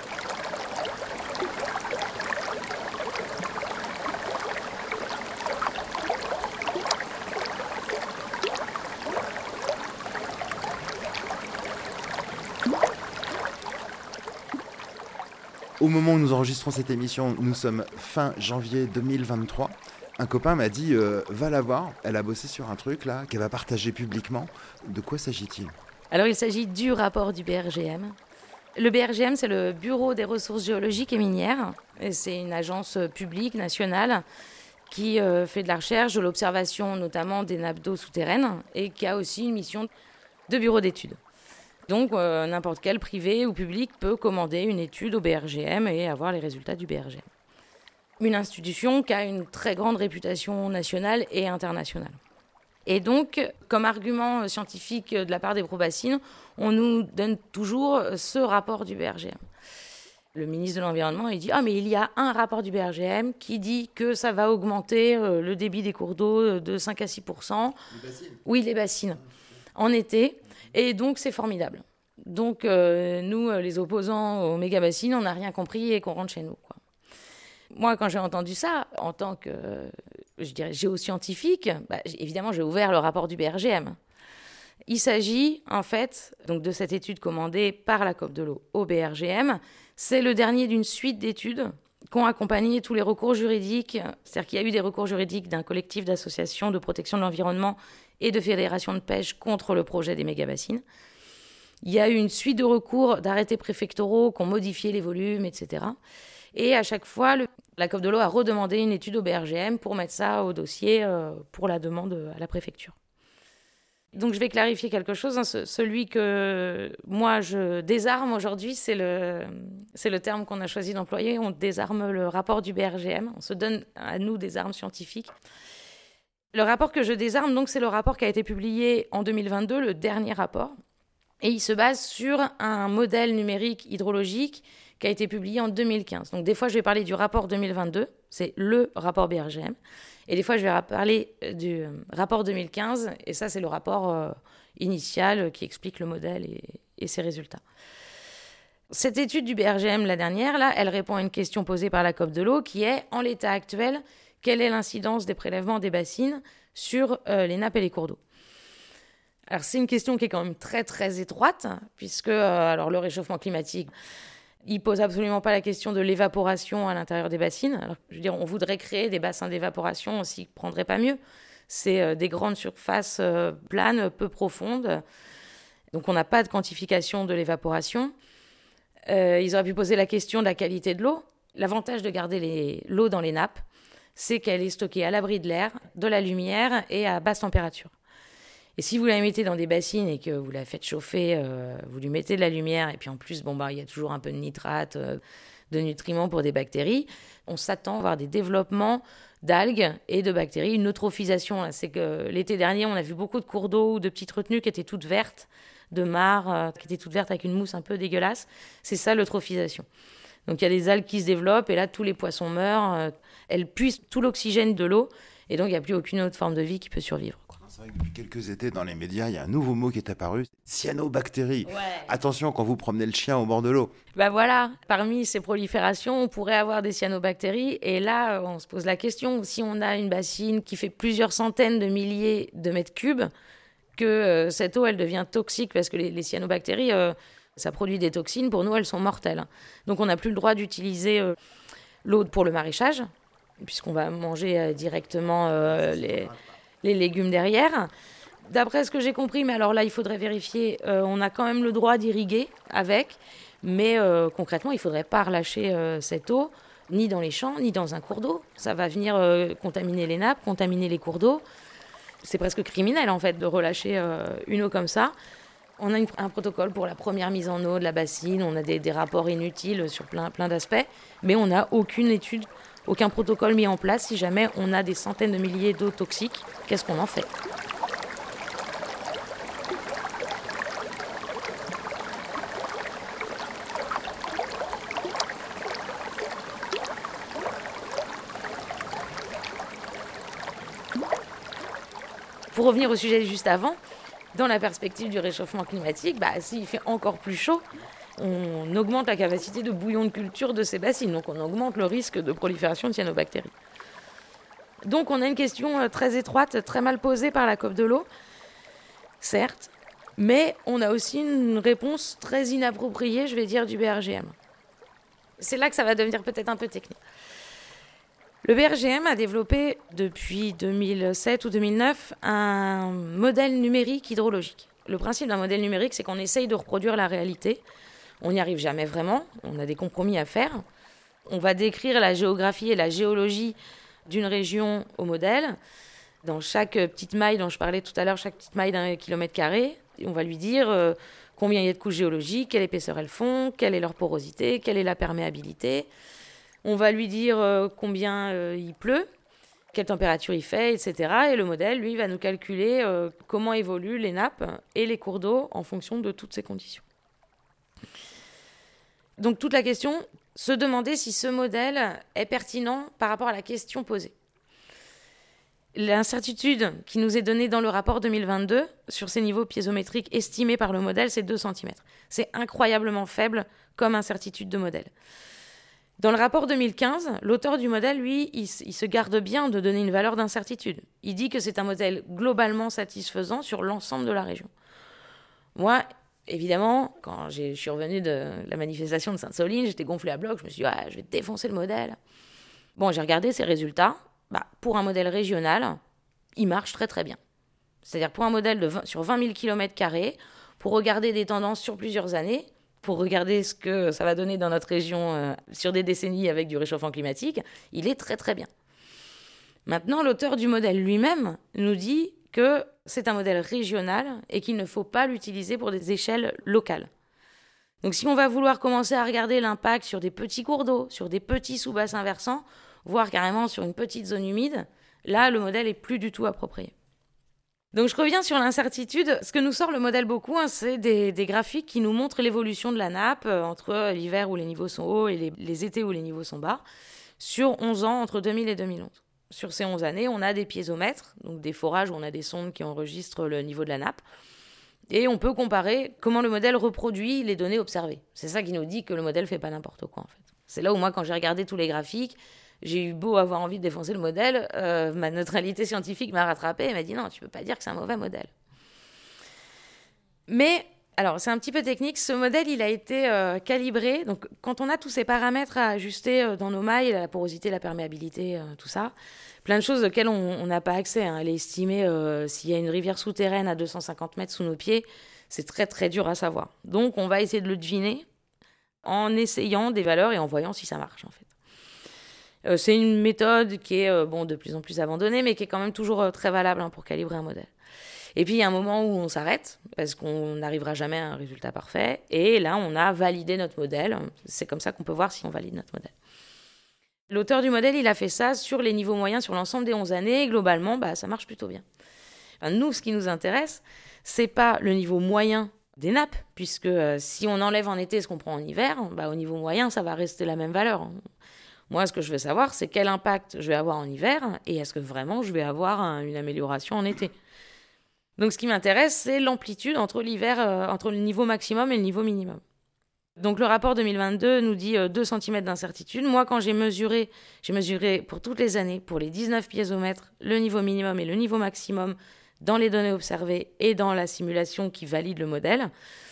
Au moment où nous enregistrons cette émission, nous sommes fin janvier 2023. Un copain m'a dit va la voir, elle a bossé sur un truc là qu'elle va partager publiquement. De quoi s'agit-il ? Alors il s'agit du rapport du BRGM. Le BRGM, c'est le Bureau des ressources géologiques et minières. Et c'est une agence publique nationale qui fait de la recherche, de l'observation notamment des nappes d'eau souterraines et qui a aussi une mission de bureau d'études. Donc n'importe quel privé ou public peut commander une étude au BRGM et avoir les résultats du BRGM. Une institution qui a une très grande réputation nationale et internationale. Et donc, comme argument scientifique de la part des pro-bassines, on nous donne toujours ce rapport du BRGM. Le ministre de l'Environnement, il dit « Ah, mais il y a un rapport du BRGM qui dit que ça va augmenter le débit des cours d'eau de 5 à 6%. » Les bassines ? Oui, les bassines, en été. Et donc, c'est formidable. Donc, nous, les opposants aux méga-bassines, on n'a rien compris et qu'on rentre chez nous, quoi. Moi, quand j'ai entendu ça, en tant que, je dirais, géoscientifique, évidemment, j'ai ouvert le rapport du BRGM. Il s'agit, en fait, donc de cette étude commandée par la COP de l'eau au BRGM. C'est le dernier d'une suite d'études qui ont accompagné tous les recours juridiques. C'est-à-dire qu'il y a eu des recours juridiques d'un collectif d'associations de protection de l'environnement et de fédérations de pêche contre le projet des méga-bassines. Il y a eu une suite de recours d'arrêtés préfectoraux qui ont modifié les volumes, etc. Et à chaque fois, la COP de l'eau a redemandé une étude au BRGM pour mettre ça au dossier pour la demande à la préfecture. Donc je vais clarifier quelque chose. Celui que moi je désarme aujourd'hui, c'est le terme qu'on a choisi d'employer. On désarme le rapport du BRGM. On se donne à nous des armes scientifiques. Le rapport que je désarme, donc, c'est le rapport qui a été publié en 2022, le dernier rapport. Et il se base sur un modèle numérique hydrologique qui a été publié en 2015. Donc des fois, je vais parler du rapport 2022, c'est le rapport BRGM. Et des fois, je vais parler du rapport 2015, et ça, c'est le rapport initial qui explique le modèle et ses résultats. Cette étude du BRGM, la dernière, là, elle répond à une question posée par la COP de l'eau, qui est, en l'état actuel, quelle est l'incidence des prélèvements des bassines sur les nappes et les cours d'eau ? Alors, c'est une question qui est quand même très, très étroite, puisque alors, le réchauffement climatique, il ne pose absolument pas la question de l'évaporation à l'intérieur des bassines. Alors, je veux dire, on voudrait créer des bassins d'évaporation, on s'y prendrait pas mieux. C'est des grandes surfaces planes, peu profondes. Donc, on n'a pas de quantification de l'évaporation. Ils auraient pu poser la question de la qualité de l'eau. L'avantage de garder l'eau dans les nappes, c'est qu'elle est stockée à l'abri de l'air, de la lumière et à basse température. Et si vous la mettez dans des bassines et que vous la faites chauffer, vous lui mettez de la lumière, et puis en plus, il y a toujours un peu de nitrate, de nutriments pour des bactéries, on s'attend à avoir des développements d'algues et de bactéries, une eutrophisation. C'est que l'été dernier, on a vu beaucoup de cours d'eau ou de petites retenues qui étaient toutes vertes, de mares qui étaient toutes vertes avec une mousse un peu dégueulasse. C'est ça, l'eutrophisation. Donc il y a des algues qui se développent, et là, tous les poissons meurent, elles puisent tout l'oxygène de l'eau, et donc il n'y a plus aucune autre forme de vie qui peut survivre. C'est vrai que depuis quelques étés, dans les médias, il y a un nouveau mot qui est apparu, cyanobactéries. Ouais. Attention quand vous promenez le chien au bord de l'eau. Voilà, parmi ces proliférations, on pourrait avoir des cyanobactéries. Et là, on se pose la question, si on a une bassine qui fait plusieurs centaines de milliers de mètres cubes, que cette eau, elle devient toxique, parce que les cyanobactéries, ça produit des toxines. Pour nous, elles sont mortelles. Donc, on n'a plus le droit d'utiliser l'eau pour le maraîchage, puisqu'on va manger directement les légumes derrière. D'après ce que j'ai compris, mais alors là, il faudrait vérifier, on a quand même le droit d'irriguer avec, mais concrètement, il ne faudrait pas relâcher cette eau, ni dans les champs, ni dans un cours d'eau. Ça va venir contaminer les nappes, contaminer les cours d'eau. C'est presque criminel, en fait, de relâcher une eau comme ça. On a un protocole pour la première mise en eau de la bassine, on a des rapports inutiles sur plein d'aspects, mais on n'a aucune étude, aucun protocole mis en place. Si jamais on a des centaines de milliers d'eau toxiques, qu'est-ce qu'on en fait ? Pour revenir au sujet juste avant, dans la perspective du réchauffement climatique, s'il fait encore plus chaud, on augmente la capacité de bouillon de culture de ces bassines. Donc on augmente le risque de prolifération de cyanobactéries. Donc on a une question très étroite, très mal posée par la COP de l'eau, certes, mais on a aussi une réponse très inappropriée, je vais dire, du BRGM. C'est là que ça va devenir peut-être un peu technique. Le BRGM a développé depuis 2007 ou 2009 un modèle numérique hydrologique. Le principe d'un modèle numérique, c'est qu'on essaye de reproduire la réalité. On n'y arrive jamais vraiment, on a des compromis à faire. On va décrire la géographie et la géologie d'une région au modèle. Dans chaque petite maille dont je parlais tout à l'heure, chaque petite maille d'1 km², on va lui dire combien il y a de couches géologiques, quelle épaisseur elles font, quelle est leur porosité, quelle est la perméabilité. On va lui dire combien il pleut. quelle température il fait, etc. Et le modèle, lui, va nous calculer comment évoluent les nappes et les cours d'eau en fonction de toutes ces conditions. Donc toute la question, se demander si ce modèle est pertinent par rapport à la question posée. L'incertitude qui nous est donnée dans le rapport 2022 sur ces niveaux piézométriques estimés par le modèle, c'est 2 cm. C'est incroyablement faible comme incertitude de modèle. Dans le rapport 2015, l'auteur du modèle, lui, il se garde bien de donner une valeur d'incertitude. Il dit que c'est un modèle globalement satisfaisant sur l'ensemble de la région. Moi, évidemment, quand je suis revenue de la manifestation de Sainte-Soline, j'étais gonflée à bloc, je me suis dit « je vais défoncer le modèle ». Bon, j'ai regardé ses résultats. Pour un modèle régional, il marche très très bien. C'est-à-dire pour un modèle sur 20 000 km², pour regarder des tendances sur plusieurs années, pour regarder ce que ça va donner dans notre région sur des décennies avec du réchauffement climatique, il est très très bien. Maintenant, l'auteur du modèle lui-même nous dit que c'est un modèle régional et qu'il ne faut pas l'utiliser pour des échelles locales. Donc si on va vouloir commencer à regarder l'impact sur des petits cours d'eau, sur des petits sous-bassins versants, voire carrément sur une petite zone humide, là, le modèle est plus du tout approprié. Donc je reviens sur l'incertitude. Ce que nous sort le modèle beaucoup, c'est des graphiques qui nous montrent l'évolution de la nappe entre l'hiver où les niveaux sont hauts et les étés où les niveaux sont bas, sur 11 ans, entre 2000 et 2011. Sur ces 11 années, on a des piézomètres, donc des forages où on a des sondes qui enregistrent le niveau de la nappe, et on peut comparer comment le modèle reproduit les données observées. C'est ça qui nous dit que le modèle ne fait pas n'importe quoi, en fait. C'est là où moi, quand j'ai regardé tous les graphiques, j'ai eu beau avoir envie de défoncer le modèle, ma neutralité scientifique m'a rattrapée et m'a dit non, tu peux pas dire que c'est un mauvais modèle. Mais, alors c'est un petit peu technique, ce modèle il a été calibré, donc quand on a tous ces paramètres à ajuster dans nos mailles, la porosité, la perméabilité, tout ça, plein de choses auxquelles on n'a pas accès. Elle est estimée, s'il y a une rivière souterraine à 250 mètres sous nos pieds, c'est très très dur à savoir. Donc on va essayer de le deviner en essayant des valeurs et en voyant si ça marche en fait. C'est une méthode qui est de plus en plus abandonnée, mais qui est quand même toujours très valable pour calibrer un modèle. Et puis, il y a un moment où on s'arrête, parce qu'on n'arrivera jamais à un résultat parfait. Et là, on a validé notre modèle. C'est comme ça qu'on peut voir si on valide notre modèle. L'auteur du modèle, il a fait ça sur les niveaux moyens sur l'ensemble des 11 années. Et globalement, ça marche plutôt bien. Nous, ce qui nous intéresse, c'est pas le niveau moyen des nappes, puisque si on enlève en été ce qu'on prend en hiver, au niveau moyen, ça va rester la même valeur. Moi, ce que je veux savoir, c'est quel impact je vais avoir en hiver et est-ce que vraiment je vais avoir une amélioration en été. Donc, ce qui m'intéresse, c'est l'amplitude entre le niveau maximum et le niveau minimum. Donc, le rapport 2022 nous dit 2 cm d'incertitude. Moi, quand j'ai mesuré pour toutes les années, pour les 19 piézomètres, le niveau minimum et le niveau maximum dans les données observées et dans la simulation qui valide le modèle.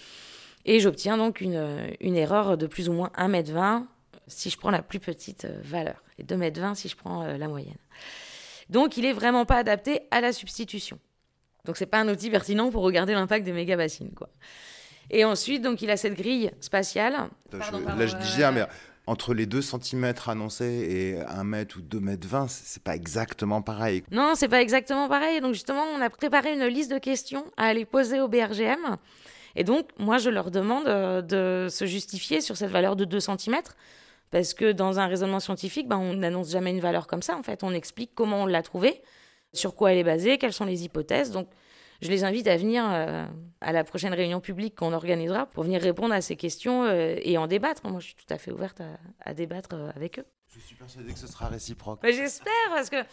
Et j'obtiens donc une erreur de plus ou moins 1,20 m si je prends la plus petite valeur, et 2,20 m si je prends la moyenne. Donc, il n'est vraiment pas adapté à la substitution. Donc, ce n'est pas un outil pertinent pour regarder l'impact des méga-bassines, quoi. Et ensuite, donc, il a cette grille spatiale. Je disais, mais entre les 2 cm annoncés et 1 m ou 2,20 m, c'est pas exactement pareil. Non, c'est pas exactement pareil. Donc, justement, on a préparé une liste de questions à aller poser au BRGM. Et donc, moi, je leur demande de se justifier sur cette valeur de 2 cm. Parce que dans un raisonnement scientifique, on n'annonce jamais une valeur comme ça. En fait, on explique comment on l'a trouvée, sur quoi elle est basée, quelles sont les hypothèses. Donc, je les invite à venir à la prochaine réunion publique qu'on organisera pour venir répondre à ces questions et en débattre. Moi, je suis tout à fait ouverte à débattre avec eux. Je suis persuadée que ce sera réciproque. J'espère, parce que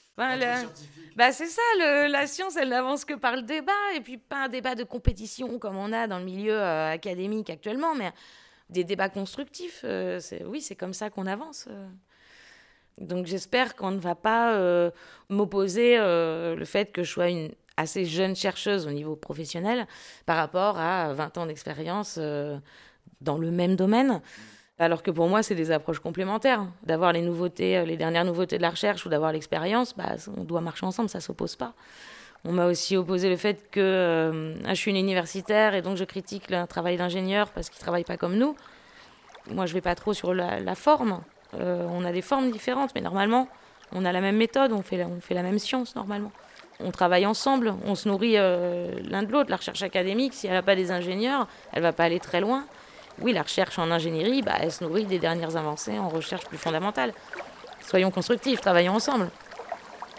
c'est ça, la science, elle n'avance que par le débat, et puis pas un débat de compétition comme on a dans le milieu académique actuellement, mais des débats constructifs. C'est comme ça qu'on avance. Donc j'espère qu'on ne va pas m'opposer le fait que je sois une assez jeune chercheuse au niveau professionnel par rapport à 20 ans d'expérience dans le même domaine. Alors que pour moi, c'est des approches complémentaires. D'avoir les nouveautés, les dernières nouveautés de la recherche ou d'avoir l'expérience, on doit marcher ensemble, ça ne s'oppose pas. On m'a aussi opposé le fait que je suis une universitaire et donc je critique le travail d'ingénieur parce qu'ils ne travaillent pas comme nous. Moi, je ne vais pas trop sur la forme. On a des formes différentes, mais normalement, on a la même méthode, on fait la même science normalement. On travaille ensemble, on se nourrit l'un de l'autre. La recherche académique, si elle n'a pas des ingénieurs, elle ne va pas aller très loin. Oui, la recherche en ingénierie, elle se nourrit des dernières avancées en recherche plus fondamentale. Soyons constructifs, travaillons ensemble.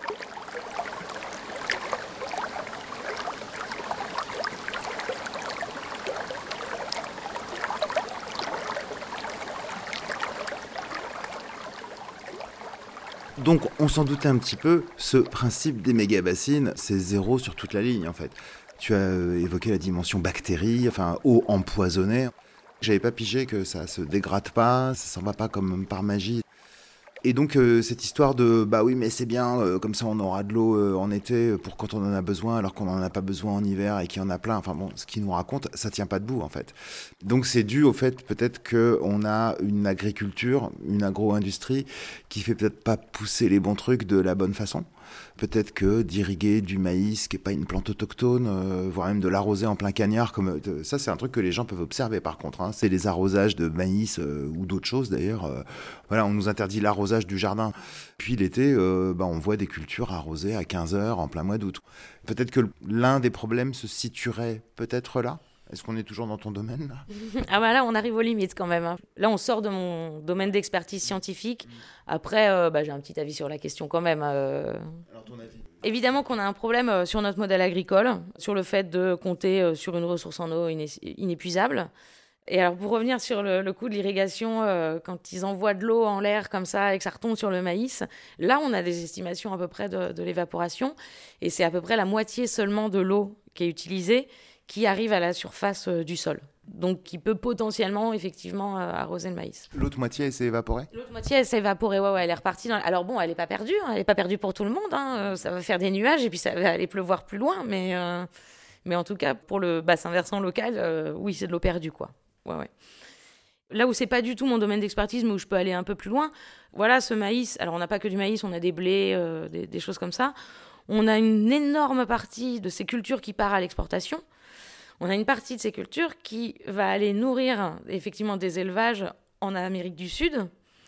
Donc, on s'en doutait un petit peu, ce principe des méga-bassines, c'est 0 sur toute la ligne, en fait. Tu as évoqué la dimension bactérie, enfin, eau empoisonnée. J'avais pas pigé que ça se dégrade pas, ça s'en va pas comme par magie. Et donc, cette histoire de, bah oui, mais c'est bien, comme ça on aura de l'eau en été pour quand on en a besoin, alors qu'on n'en a pas besoin en hiver et qu'il y en a plein. Enfin bon, ce qu'ils nous racontent, ça tient pas debout, en fait. Donc, c'est dû au fait, peut-être, qu'on a une agriculture, une agro-industrie qui fait peut-être pas pousser les bons trucs de la bonne façon. Peut-être que d'irriguer du maïs, qui n'est pas une plante autochtone, voire même de l'arroser en plein cagnard, ça c'est un truc que les gens peuvent observer par contre. Hein. C'est les arrosages de maïs ou d'autres choses d'ailleurs. Voilà, on nous interdit l'arrosage du jardin. Puis l'été, on voit des cultures arrosées à 15 heures en plein mois d'août. Peut-être que l'un des problèmes se situerait peut-être là. Est-ce qu'on est toujours dans ton domaine là? Ah bah là, on arrive aux limites quand même. Hein. Là, on sort de mon domaine d'expertise scientifique. Après, j'ai un petit avis sur la question quand même. Alors ton avis? Évidemment qu'on a un problème sur notre modèle agricole, sur le fait de compter sur une ressource en eau inépuisable. Et alors pour revenir sur le coup de l'irrigation, quand ils envoient de l'eau en l'air comme ça et que ça retombe sur le maïs, là on a des estimations à peu près de l'évaporation. Et c'est à peu près la moitié seulement de l'eau qui est utilisée qui arrive à la surface du sol. Donc, qui peut potentiellement, effectivement, arroser le maïs. L'autre moitié, elle s'est évaporée? L'autre moitié, elle s'est évaporée, ouais, elle est repartie. Alors bon, elle n'est pas perdue, hein, elle n'est pas perdue pour tout le monde. Hein, ça va faire des nuages et puis ça va aller pleuvoir plus loin. Mais en tout cas, pour le bassin versant local, oui, c'est de l'eau perdue, quoi. Ouais. Là où c'est pas du tout mon domaine d'expertise, mais où je peux aller un peu plus loin, voilà, ce maïs. Alors, on n'a pas que du maïs, on a des blés, des choses comme ça. On a une énorme partie de ces cultures qui part à l'exportation. On a une partie de ces cultures qui va aller nourrir effectivement des élevages en Amérique du Sud.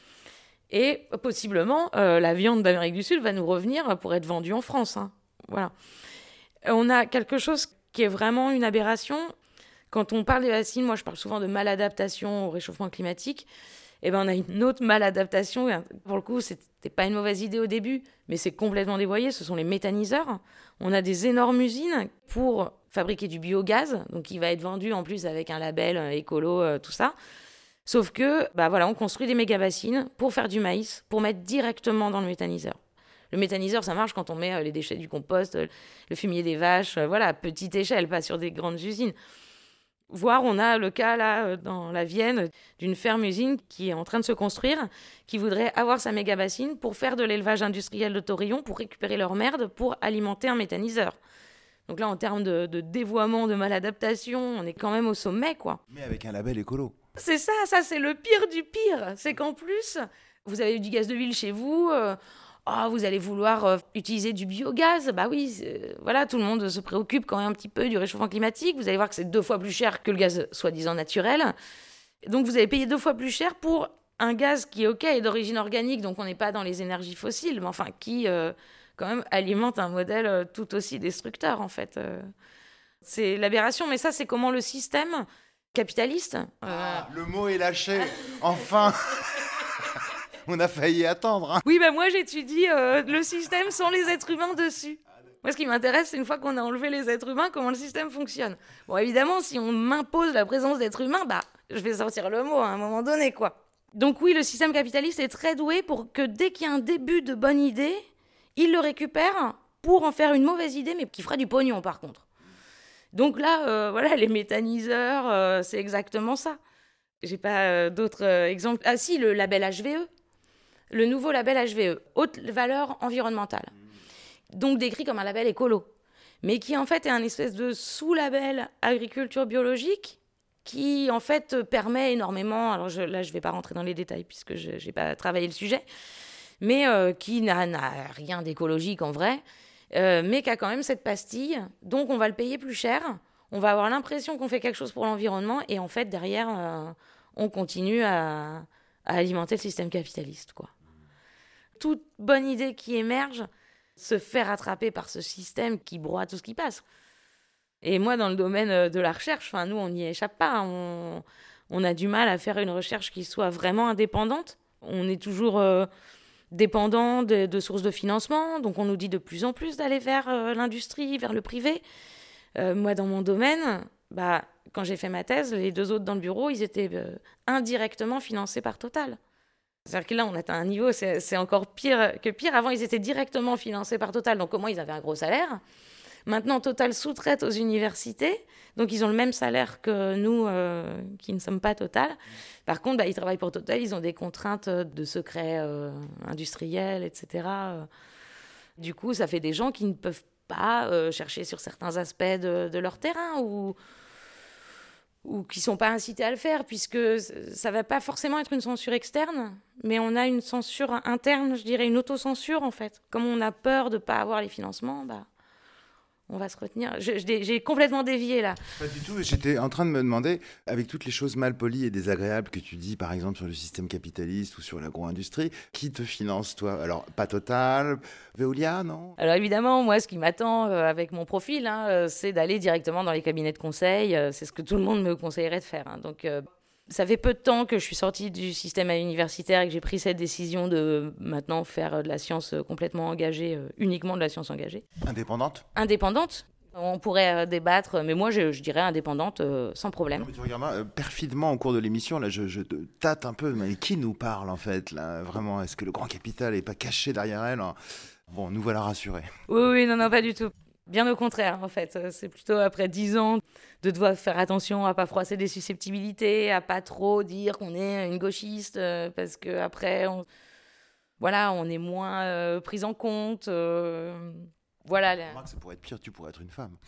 Et possiblement, la viande d'Amérique du Sud va nous revenir pour être vendue en France. Hein. Voilà. On a quelque chose qui est vraiment une aberration. Quand on parle des bassines, moi je parle souvent de maladaptation au réchauffement climatique. Et ben on a une autre maladaptation. Pour le coup, c'était pas une mauvaise idée au début, mais c'est complètement dévoyé. Ce sont les méthaniseurs. On a des énormes usines pour fabriquer du biogaz, donc qui va être vendu en plus avec un label écolo, tout ça. Sauf que, on construit des méga-bassines pour faire du maïs, pour mettre directement dans le méthaniseur. Le méthaniseur, ça marche quand on met les déchets du compost, le fumier des vaches, à petite échelle, pas sur des grandes usines. Voire, on a le cas, là, dans la Vienne, d'une ferme-usine qui est en train de se construire, qui voudrait avoir sa méga-bassine pour faire de l'élevage industriel de taurillons, pour récupérer leur merde, pour alimenter un méthaniseur. Donc là, en termes de dévoiement, de maladaptation, on est quand même au sommet, quoi. Mais avec un label écolo. C'est ça c'est le pire du pire. C'est qu'en plus, vous avez du gaz de huile chez vous, vous allez vouloir utiliser du biogaz. Bah oui, tout le monde se préoccupe quand même un petit peu du réchauffement climatique. Vous allez voir que c'est 2 fois plus cher que le gaz soi-disant naturel. Donc vous allez payer 2 fois plus cher pour un gaz qui, est d'origine organique, donc on n'est pas dans les énergies fossiles, mais enfin qui... quand même alimente un modèle tout aussi destructeur, en fait. C'est l'aberration, mais ça, c'est comment le système capitaliste... Le mot est lâché, enfin. On a failli attendre. Hein. Oui, moi, j'étudie le système sans les êtres humains dessus. Moi, ce qui m'intéresse, c'est une fois qu'on a enlevé les êtres humains, comment le système fonctionne. Bon, évidemment, si on m'impose la présence d'êtres humains, je vais sortir le mot à un moment donné, quoi. Donc oui, le système capitaliste est très doué pour que dès qu'il y a un début de bonne idée... il le récupère pour en faire une mauvaise idée, mais qui fera du pognon, par contre. Donc là, les méthaniseurs, c'est exactement ça. J'ai pas d'autres exemples. Ah si, le label HVE. Le nouveau label HVE, haute valeur environnementale. Donc décrit comme un label écolo. Mais qui, en fait, est un espèce de sous-label agriculture biologique qui, en fait, permet énormément... Alors je vais pas rentrer dans les détails puisque j'ai pas travaillé le sujet... mais qui n'a rien d'écologique en vrai, mais qui a quand même cette pastille, donc on va le payer plus cher, on va avoir l'impression qu'on fait quelque chose pour l'environnement, et en fait, derrière, on continue à alimenter le système capitaliste, quoi. Toute bonne idée qui émerge se fait rattraper par ce système qui broie tout ce qui passe. Et moi, dans le domaine de la recherche, nous, on n'y échappe pas, on a du mal à faire une recherche qui soit vraiment indépendante, on est toujours... dépendant de sources de financement, donc on nous dit de plus en plus d'aller vers l'industrie, vers le privé. Moi, dans mon domaine, quand j'ai fait ma thèse, les 2 autres dans le bureau, ils étaient indirectement financés par Total. C'est-à-dire que là, on atteint un niveau, c'est encore pire que pire. Avant, ils étaient directement financés par Total, donc au moins, ils avaient un gros salaire. Maintenant, Total sous-traite aux universités, donc ils ont le même salaire que nous, qui ne sommes pas Total. Par contre, ils travaillent pour Total, ils ont des contraintes de secret industriel, etc. Du coup, ça fait des gens qui ne peuvent pas chercher sur certains aspects de leur terrain ou qui ne sont pas incités à le faire, puisque ça ne va pas forcément être une censure externe, mais on a une censure interne, je dirais, une autocensure, en fait. Comme on a peur de ne pas avoir les financements, on va se retenir. J'ai complètement dévié, là. Pas du tout. J'étais en train de me demander, avec toutes les choses mal polies et désagréables que tu dis, par exemple, sur le système capitaliste ou sur l'agro-industrie, qui te finance, toi? Alors, pas Total, Veolia, non? Alors, évidemment, moi, ce qui m'attend avec mon profil, c'est d'aller directement dans les cabinets de conseil. C'est ce que tout le monde me conseillerait de faire. Donc, ça fait peu de temps que je suis sortie du système universitaire et que j'ai pris cette décision de maintenant faire de la science complètement engagée, uniquement de la science engagée. Indépendante. On pourrait débattre, mais moi je dirais indépendante sans problème. Non, mais tu regardes perfidement au cours de l'émission, là, je te tâte un peu, mais qui nous parle en fait là? Vraiment, est-ce que le grand capital n'est pas caché derrière elle? Bon, nous voilà rassurés. Oui, non, pas du tout. Bien au contraire, en fait. C'est plutôt après 10 ans de devoir faire attention à pas froisser des susceptibilités, à pas trop dire qu'on est une gauchiste, parce qu'après, on est moins pris en compte. Voilà. Remarque, ça pourrait être pire, tu pourrais être une femme.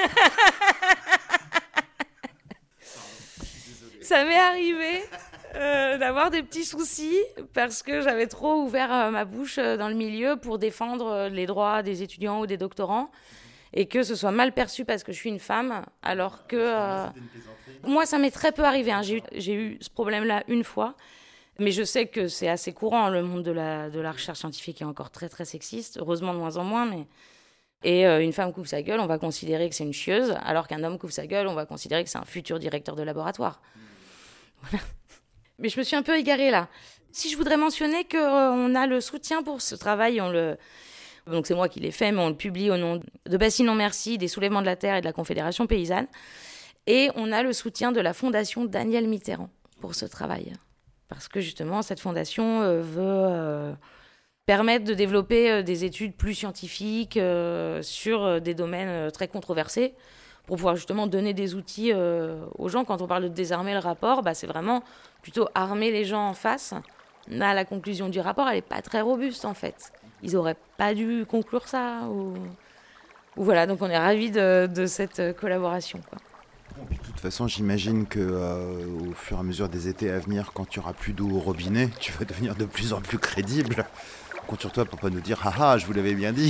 Ça m'est arrivé d'avoir des petits soucis parce que j'avais trop ouvert ma bouche dans le milieu pour défendre les droits des étudiants ou des doctorants. Et que ce soit mal perçu parce que je suis une femme, alors que... Moi, ça m'est très peu arrivé. J'ai eu ce problème-là une fois, mais je sais que c'est assez courant. Le monde de la recherche scientifique est encore très, très sexiste, heureusement de moins en moins. Et une femme couvre sa gueule, on va considérer que c'est une chieuse, alors qu'un homme couvre sa gueule, on va considérer que c'est un futur directeur de laboratoire. Voilà. Mais je me suis un peu égarée là. Si je voudrais mentionner qu'on a le soutien pour ce travail, donc c'est moi qui l'ai fait, mais on le publie au nom de Bassine Non Merci, des Soulèvements de la Terre et de la Confédération Paysanne. Et on a le soutien de la Fondation Daniel Mitterrand pour ce travail. Parce que justement, cette fondation veut permettre de développer des études plus scientifiques sur des domaines très controversés, pour pouvoir justement donner des outils aux gens. Quand on parle de désarmer le rapport, c'est vraiment plutôt armer les gens en face. Là, la conclusion du rapport, elle n'est pas très robuste en fait. Ils n'auraient pas dû conclure ça. Ou voilà, donc on est ravis de cette collaboration, quoi. Bon, puis de toute façon, j'imagine qu'au fur et à mesure des étés à venir, quand tu auras plus d'eau au robinet, tu vas devenir de plus en plus crédible. On compte sur toi pour pas nous dire « Ah, je vous l'avais bien dit !»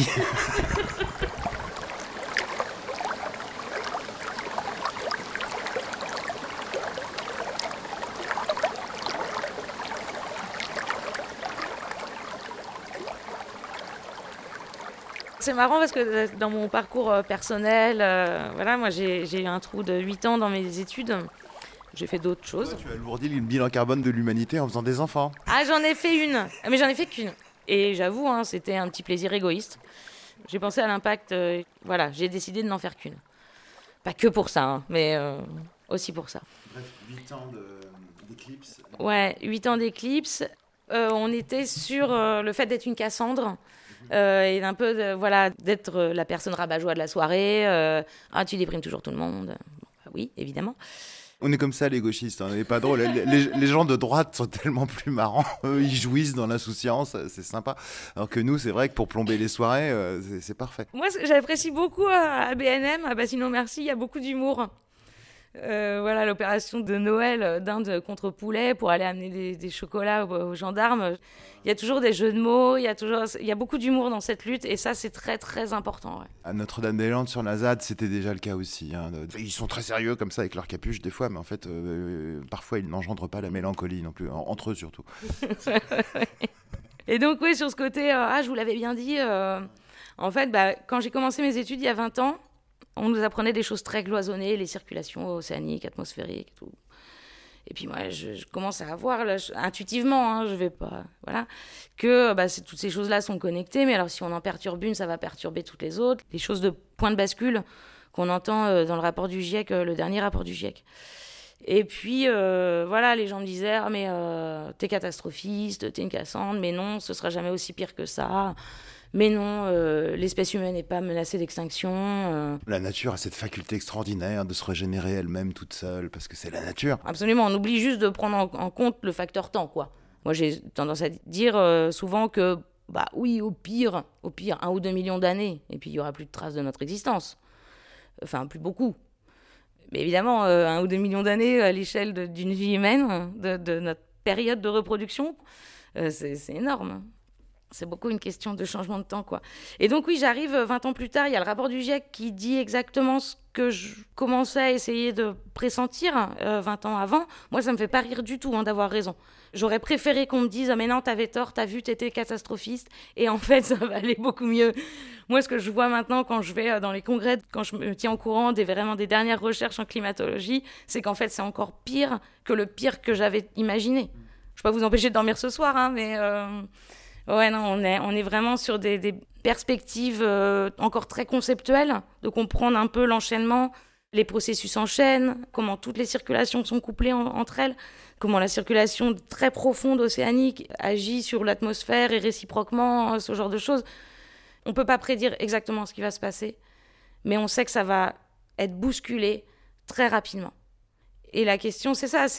C'est marrant parce que dans mon parcours personnel, moi j'ai eu un trou de 8 ans dans mes études. J'ai fait d'autres choses. Ouais, tu as alourdi le bilan carbone de l'humanité en faisant des enfants. Ah, j'en ai fait une, mais j'en ai fait qu'une. Et j'avoue, c'était un petit plaisir égoïste. J'ai pensé à l'impact, j'ai décidé de n'en faire qu'une. Pas que pour ça, mais aussi pour ça. Bref, 8 ans d'éclipse. Ouais, 8 ans d'éclipse. On était sur le fait d'être une Cassandre. Et un peu d'être la personne rabat-joie de la soirée. Tu déprimes toujours tout le monde. Oui, évidemment. On est comme ça, les gauchistes, on n'est pas drôle. Les gens de droite sont tellement plus marrants. Eux, ils jouissent dans l'insouciance, c'est sympa. Alors que nous, c'est vrai que pour plomber les soirées, c'est parfait. Moi, j'apprécie beaucoup à BNM, à Bassine Non Merci, il y a beaucoup d'humour. L'opération de Noël d'Inde contre poulet pour aller amener des chocolats aux gendarmes. Il y a toujours des jeux de mots, il y a beaucoup d'humour dans cette lutte et ça, c'est très, très important. Ouais. À Notre-Dame-des-Landes, sur la ZAD, c'était déjà le cas aussi. Ils sont très sérieux comme ça avec leur capuche des fois, mais en fait, parfois, ils n'engendrent pas la mélancolie non plus, entre eux surtout. Et donc, oui, sur ce côté, je vous l'avais bien dit, en fait, quand j'ai commencé mes études il y a 20 ans, on nous apprenait des choses très cloisonnées, les circulations océaniques, atmosphériques et tout. Et puis moi, je commence à voir, là, intuitivement, je vais pas, que toutes ces choses-là sont connectées, mais alors si on en perturbe une, ça va perturber toutes les autres. Les choses de point de bascule qu'on entend dans le rapport du GIEC, le dernier rapport du GIEC. Et puis, voilà, les gens me disaient « Ah, mais t'es catastrophiste, t'es une Cassandre, mais non, ce sera jamais aussi pire que ça. Mais non, l'espèce humaine n'est pas menacée d'extinction. » La nature a cette faculté extraordinaire de se régénérer elle-même toute seule, parce que c'est la nature. Absolument, on oublie juste de prendre en compte le facteur temps, quoi. Moi, j'ai tendance à dire souvent que, bah oui, au pire, 1 ou 2 millions d'années, et puis il n'y aura plus de traces de notre existence. Enfin, plus beaucoup. Mais évidemment, 1 ou 2 millions d'années à l'échelle d'une vie humaine, de notre période de reproduction, c'est énorme. C'est beaucoup une question de changement de temps, quoi. Et donc oui, j'arrive 20 ans plus tard, il y a le rapport du GIEC qui dit exactement ce que je commençais à essayer de pressentir 20 ans avant. Moi, ça me fait pas rire du tout d'avoir raison. J'aurais préféré qu'on me dise « Ah mais non, t'avais tort, t'as vu, t'étais catastrophiste. » Et en fait, ça va aller beaucoup mieux. Moi, ce que je vois maintenant quand je vais dans les congrès, quand je me tiens au courant des dernières recherches en climatologie, c'est qu'en fait, c'est encore pire que le pire que j'avais imaginé. Je ne vais pas vous empêcher de dormir ce soir, mais... Ouais, non, on est vraiment sur des perspectives encore très conceptuelles, de comprendre un peu l'enchaînement, les processus enchaînent, comment toutes les circulations sont couplées entre elles, comment la circulation très profonde océanique agit sur l'atmosphère et réciproquement, ce genre de choses. On ne peut pas prédire exactement ce qui va se passer, mais on sait que ça va être bousculé très rapidement. Et la question, c'est ça,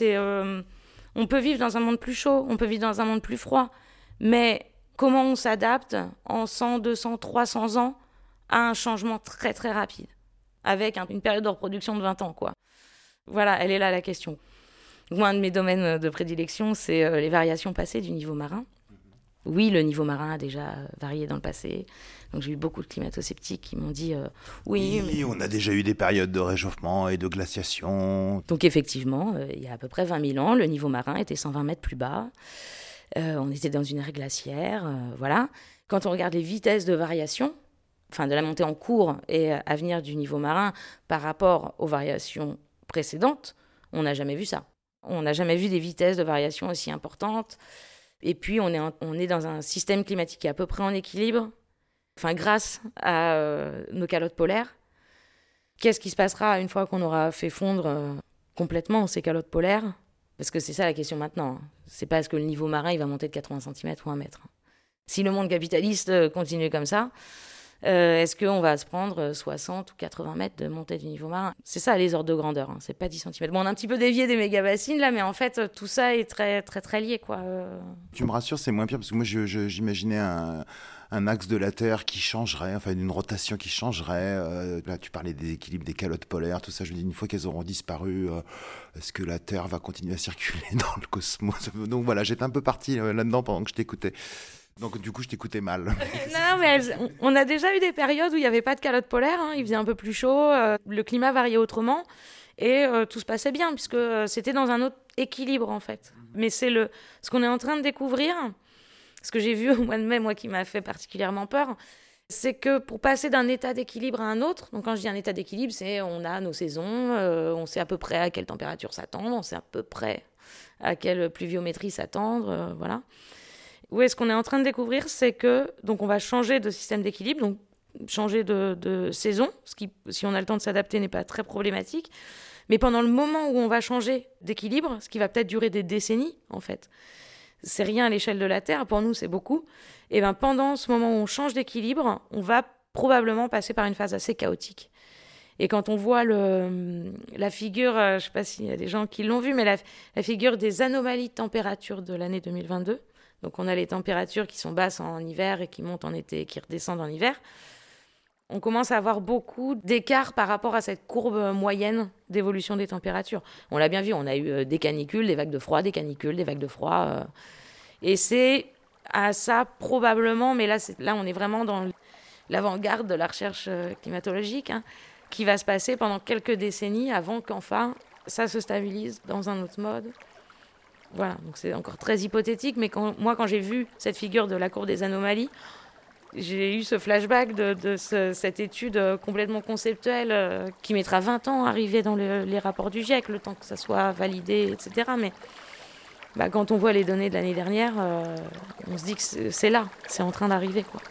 on peut vivre dans un monde plus chaud, on peut vivre dans un monde plus froid, mais comment on s'adapte en 100, 200, 300 ans à un changement très très rapide, avec une période de reproduction de 20 ans, quoi. Voilà, elle est là la question. Moi, un de mes domaines de prédilection, c'est les variations passées du niveau marin. Oui, le niveau marin a déjà varié dans le passé. Donc j'ai eu beaucoup de climato-sceptiques qui m'ont dit oui, mais... on a déjà eu des périodes de réchauffement et de glaciation. Donc effectivement, il y a à peu près 20 000 ans, le niveau marin était 120 mètres plus bas. On était dans une ère glaciaire, voilà. Quand on regarde les vitesses de variation, enfin de la montée en cours et à venir du niveau marin par rapport aux variations précédentes, on n'a jamais vu ça. On n'a jamais vu des vitesses de variation aussi importantes. Et puis, on est dans un système climatique qui est à peu près en équilibre, enfin, grâce à nos calottes polaires. Qu'est-ce qui se passera une fois qu'on aura fait fondre complètement ces calottes polaires ? Parce que c'est ça la question maintenant. C'est pas est-ce que le niveau marin il va monter de 80 cm ou 1 mètre. Si le monde capitaliste continue comme ça, est-ce qu'on va se prendre 60 ou 80 mètres de montée du niveau marin ? C'est ça les ordres de grandeur, c'est pas 10 cm. Bon, on a un petit peu dévié des méga-bassines là, mais en fait, tout ça est très, très, très lié, quoi. Tu me rassures, c'est moins pire, parce que moi, j'imaginais un axe de la Terre qui changerait, enfin une rotation qui changerait. Là, tu parlais des équilibres des calottes polaires, tout ça. Je me dis, une fois qu'elles auront disparu, est-ce que la Terre va continuer à circuler dans le cosmos ? Donc voilà, j'étais un peu parti là-dedans pendant que je t'écoutais. Donc du coup, je t'écoutais mal. Non, mais on a déjà eu des périodes où il n'y avait pas de calotte polaire, il faisait un peu plus chaud, le climat variait autrement, et tout se passait bien, puisque c'était dans un autre équilibre, en fait. Mais c'est ce qu'on est en train de découvrir, ce que j'ai vu au mois de mai, moi, qui m'a fait particulièrement peur, c'est que pour passer d'un état d'équilibre à un autre, donc quand je dis un état d'équilibre, c'est on a nos saisons, on sait à peu près à quelle température s'attendre, on sait à peu près à quelle pluviométrie s'attendre, voilà. Où est-ce qu'on est en train de découvrir, c'est que donc on va changer de système d'équilibre, donc changer de saison, ce qui, si on a le temps de s'adapter, n'est pas très problématique. Mais pendant le moment où on va changer d'équilibre, ce qui va peut-être durer des décennies, en fait, c'est rien à l'échelle de la Terre, pour nous c'est beaucoup, et bien pendant ce moment où on change d'équilibre, on va probablement passer par une phase assez chaotique. Et quand on voit la figure, je ne sais pas s'il y a des gens qui l'ont vu, mais la figure des anomalies de température de l'année 2022, donc on a les températures qui sont basses en hiver et qui montent en été et qui redescendent en hiver. On commence à avoir beaucoup d'écart par rapport à cette courbe moyenne d'évolution des températures. On l'a bien vu, on a eu des canicules, des vagues de froid, des canicules, des vagues de froid. Et c'est à ça probablement, mais là on est vraiment dans l'avant-garde de la recherche climatologique, qui va se passer pendant quelques décennies avant qu'enfin ça se stabilise dans un autre mode. Voilà, donc c'est encore très hypothétique, mais quand j'ai vu cette figure de la courbe des anomalies, j'ai eu ce flashback de cette étude complètement conceptuelle qui mettra 20 ans à arriver dans les rapports du GIEC, le temps que ça soit validé, etc. Mais quand on voit les données de l'année dernière, on se dit que c'est là, c'est en train d'arriver, quoi.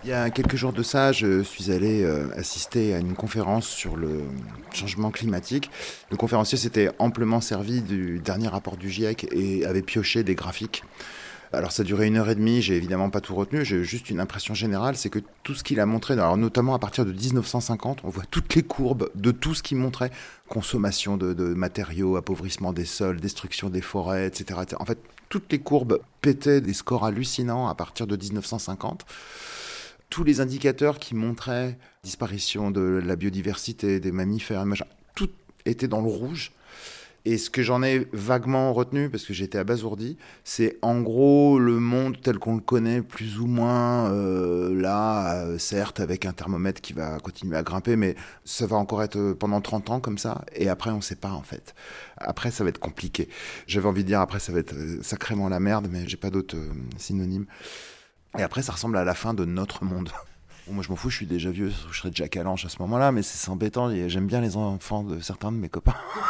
Il y a quelques jours de ça, je suis allé assister à une conférence sur le changement climatique. Le conférencier s'était amplement servi du dernier rapport du GIEC et avait pioché des graphiques. Alors ça durait 1h30, j'ai évidemment pas tout retenu, j'ai juste une impression générale, c'est que tout ce qu'il a montré, alors notamment à partir de 1950, on voit toutes les courbes de tout ce qu'il montrait, consommation de matériaux, appauvrissement des sols, destruction des forêts, etc. En fait, toutes les courbes pétaient des scores hallucinants à partir de 1950. Tous les indicateurs qui montraient disparition de la biodiversité, des mammifères, tout était dans le rouge. Et ce que j'en ai vaguement retenu, parce que j'étais abasourdi, c'est en gros le monde tel qu'on le connaît, plus ou moins certes, avec un thermomètre qui va continuer à grimper, mais ça va encore être pendant 30 ans comme ça, et après on ne sait pas en fait. Après ça va être compliqué. J'avais envie de dire après ça va être sacrément la merde, mais j'ai pas d'autres synonymes. Et après ça ressemble à la fin de notre monde. Bon, moi je m'en fous, je suis déjà vieux, je serais déjà calanche à ce moment-là, mais c'est embêtant, j'aime bien les enfants de certains de mes copains.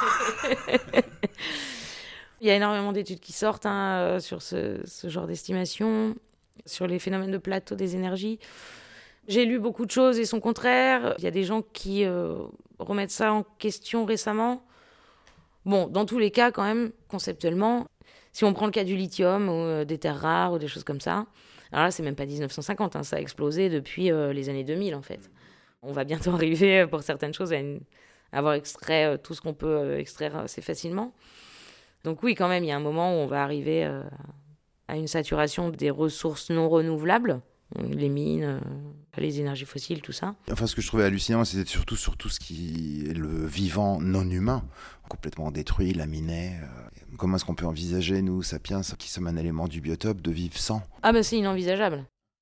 Il y a énormément d'études qui sortent sur ce genre d'estimation, sur les phénomènes de plateau des énergies. J'ai lu beaucoup de choses et son contraire. Il y a des gens qui remettent ça en question récemment. Bon, dans tous les cas, quand même, conceptuellement, si on prend le cas du lithium ou des terres rares ou des choses comme ça, alors là, c'est même pas 1950, ça a explosé depuis les années 2000, en fait. On va bientôt arriver, pour certaines choses, à avoir extrait tout ce qu'on peut extraire assez facilement. Donc oui, quand même, il y a un moment où on va arriver à une saturation des ressources non renouvelables, les mines, les énergies fossiles, tout ça. Enfin, ce que je trouvais hallucinant, c'était surtout sur tout ce qui est le vivant non humain, complètement détruit, laminé. Comment est-ce qu'on peut envisager, nous, sapiens, qui sommes un élément du biotope, de vivre sans ? Ah ben c'est inenvisageable.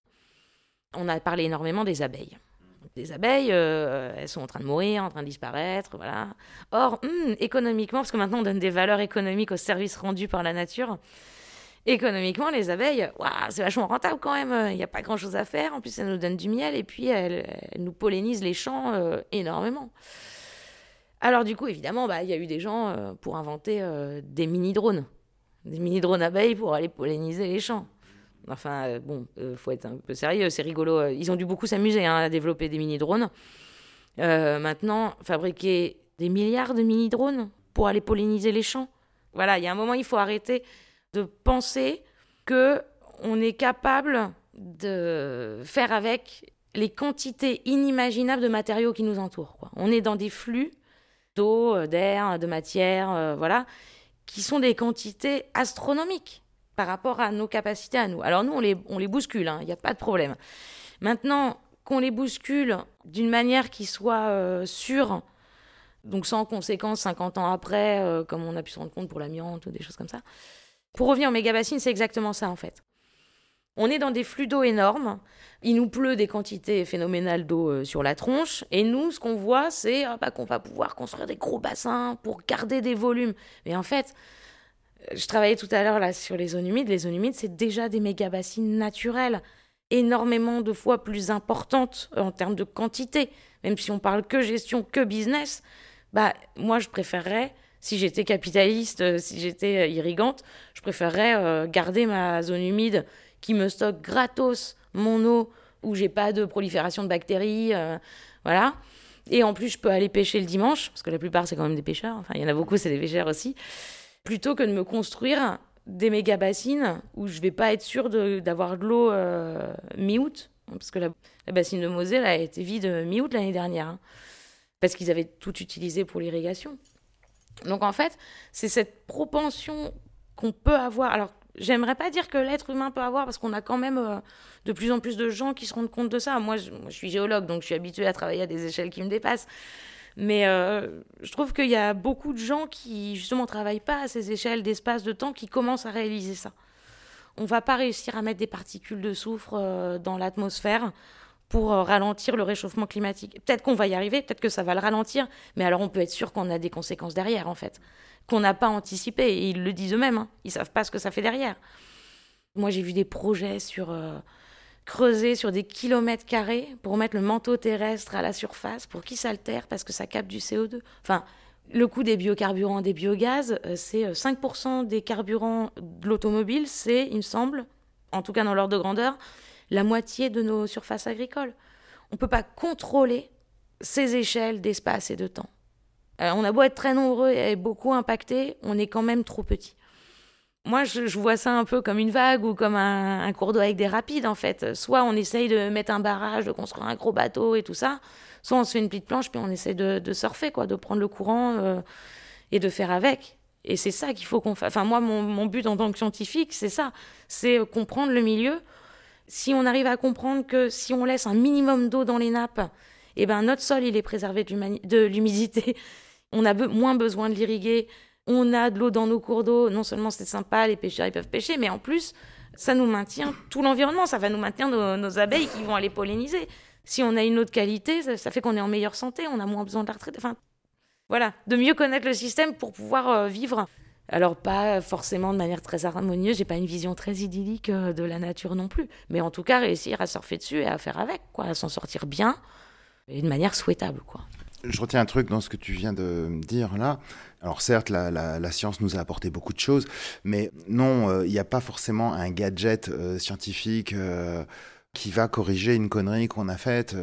On a parlé énormément des abeilles. Les abeilles, elles sont en train de mourir, en train de disparaître, voilà. Or, économiquement, parce que maintenant on donne des valeurs économiques aux services rendus par la nature, économiquement, les abeilles, c'est vachement rentable quand même. Il n'y a pas grand-chose à faire. En plus, elles nous donnent du miel et puis elles nous pollinisent les champs énormément. Alors du coup, évidemment, il y a eu des gens pour inventer des mini-drones. Des mini-drones abeilles pour aller polliniser les champs. Enfin, faut être un peu sérieux, c'est rigolo. Ils ont dû beaucoup s'amuser à développer des mini-drones. Maintenant, fabriquer des milliards de mini-drones pour aller polliniser les champs. Voilà, il y a un moment, il faut arrêter de penser qu'on est capable de faire avec les quantités inimaginables de matériaux qui nous entourent, quoi. On est dans des flux d'eau, d'air, de matière, qui sont des quantités astronomiques par rapport à nos capacités à nous. Alors nous, on les bouscule, il n'y a pas de problème. Maintenant, qu'on les bouscule d'une manière qui soit sûre, donc sans conséquences 50 ans après, comme on a pu se rendre compte pour l'amiante ou des choses comme ça. Pour revenir aux mégabassines, c'est exactement ça en fait. On est dans des flux d'eau énormes, il nous pleut des quantités phénoménales d'eau sur la tronche, et nous, ce qu'on voit, c'est qu'on va pouvoir construire des gros bassins pour garder des volumes. Mais en fait, je travaillais tout à l'heure là sur les zones humides. Les zones humides, c'est déjà des mégabassines naturelles, énormément de fois plus importantes en termes de quantité. Même si on parle que gestion, que business, moi, je préférerais, si j'étais capitaliste, si j'étais irrigante, je préférerais garder ma zone humide qui me stocke gratos mon eau, où j'ai pas de prolifération de bactéries, voilà. Et en plus, je peux aller pêcher le dimanche, parce que la plupart, c'est quand même des pêcheurs. Enfin, il y en a beaucoup, c'est des pêcheurs aussi. Plutôt que de me construire des méga-bassines où je vais pas être sûre d'avoir de l'eau mi-août. Parce que la bassine de Moselle a été vide mi-août l'année dernière. Parce qu'ils avaient tout utilisé pour l'irrigation. Donc en fait, c'est cette propension qu'on peut avoir. Alors, j'aimerais pas dire que l'être humain peut avoir, parce qu'on a quand même de plus en plus de gens qui se rendent compte de ça. Moi, je suis géologue, donc je suis habituée à travailler à des échelles qui me dépassent. Mais je trouve qu'il y a beaucoup de gens qui, justement, ne travaillent pas à ces échelles d'espace, de temps, qui commencent à réaliser ça. On ne va pas réussir à mettre des particules de soufre dans l'atmosphère pour ralentir le réchauffement climatique. Peut-être qu'on va y arriver, peut-être que ça va le ralentir, mais alors on peut être sûr qu'on a des conséquences derrière, en fait, qu'on n'a pas anticipées. Et ils le disent eux-mêmes, ils ne savent pas ce que ça fait derrière. Moi, j'ai vu des projets sur creuser sur des kilomètres carrés pour mettre le manteau terrestre à la surface, pour qu'il s'altère, parce que ça capte du CO2. Enfin, le coût des biocarburants, des biogaz, c'est 5% des carburants de l'automobile, c'est, il me semble, en tout cas dans l'ordre de grandeur, la moitié de nos surfaces agricoles. On ne peut pas contrôler ces échelles d'espace et de temps. On a beau être très nombreux et beaucoup impactés, on est quand même trop petits. Moi, je vois ça un peu comme une vague ou comme un cours d'eau avec des rapides, en fait. Soit on essaye de mettre un barrage, de construire un gros bateau et tout ça, soit on se fait une petite planche, puis on essaie de surfer, quoi, de prendre le courant et de faire avec. Et c'est ça qu'il faut qu'on fasse. Enfin, moi, mon but en tant que scientifique, c'est ça. C'est comprendre le milieu. Si on arrive à comprendre que si on laisse un minimum d'eau dans les nappes, eh ben, notre sol, il est préservé de l'humidité. On a moins besoin de l'irriguer. On a de l'eau dans nos cours d'eau. Non seulement c'est sympa, les pêcheurs ils peuvent pêcher, mais en plus, ça nous maintient tout l'environnement. Ça va nous maintenir nos abeilles qui vont aller polliniser. Si on a une eau de qualité, ça fait qu'on est en meilleure santé. On a moins besoin de la retraite. Enfin, voilà, de mieux connaître le système pour pouvoir vivre. Alors, pas forcément de manière très harmonieuse. J'ai pas une vision très idyllique de la nature non plus. Mais en tout cas, réussir à surfer dessus et à faire avec, quoi, à s'en sortir bien et de manière souhaitable, quoi. Je retiens un truc dans ce que tu viens de dire là. Alors certes, la science nous a apporté beaucoup de choses, mais non, il n'y a pas forcément un gadget scientifique qui va corriger une connerie qu'on a faite.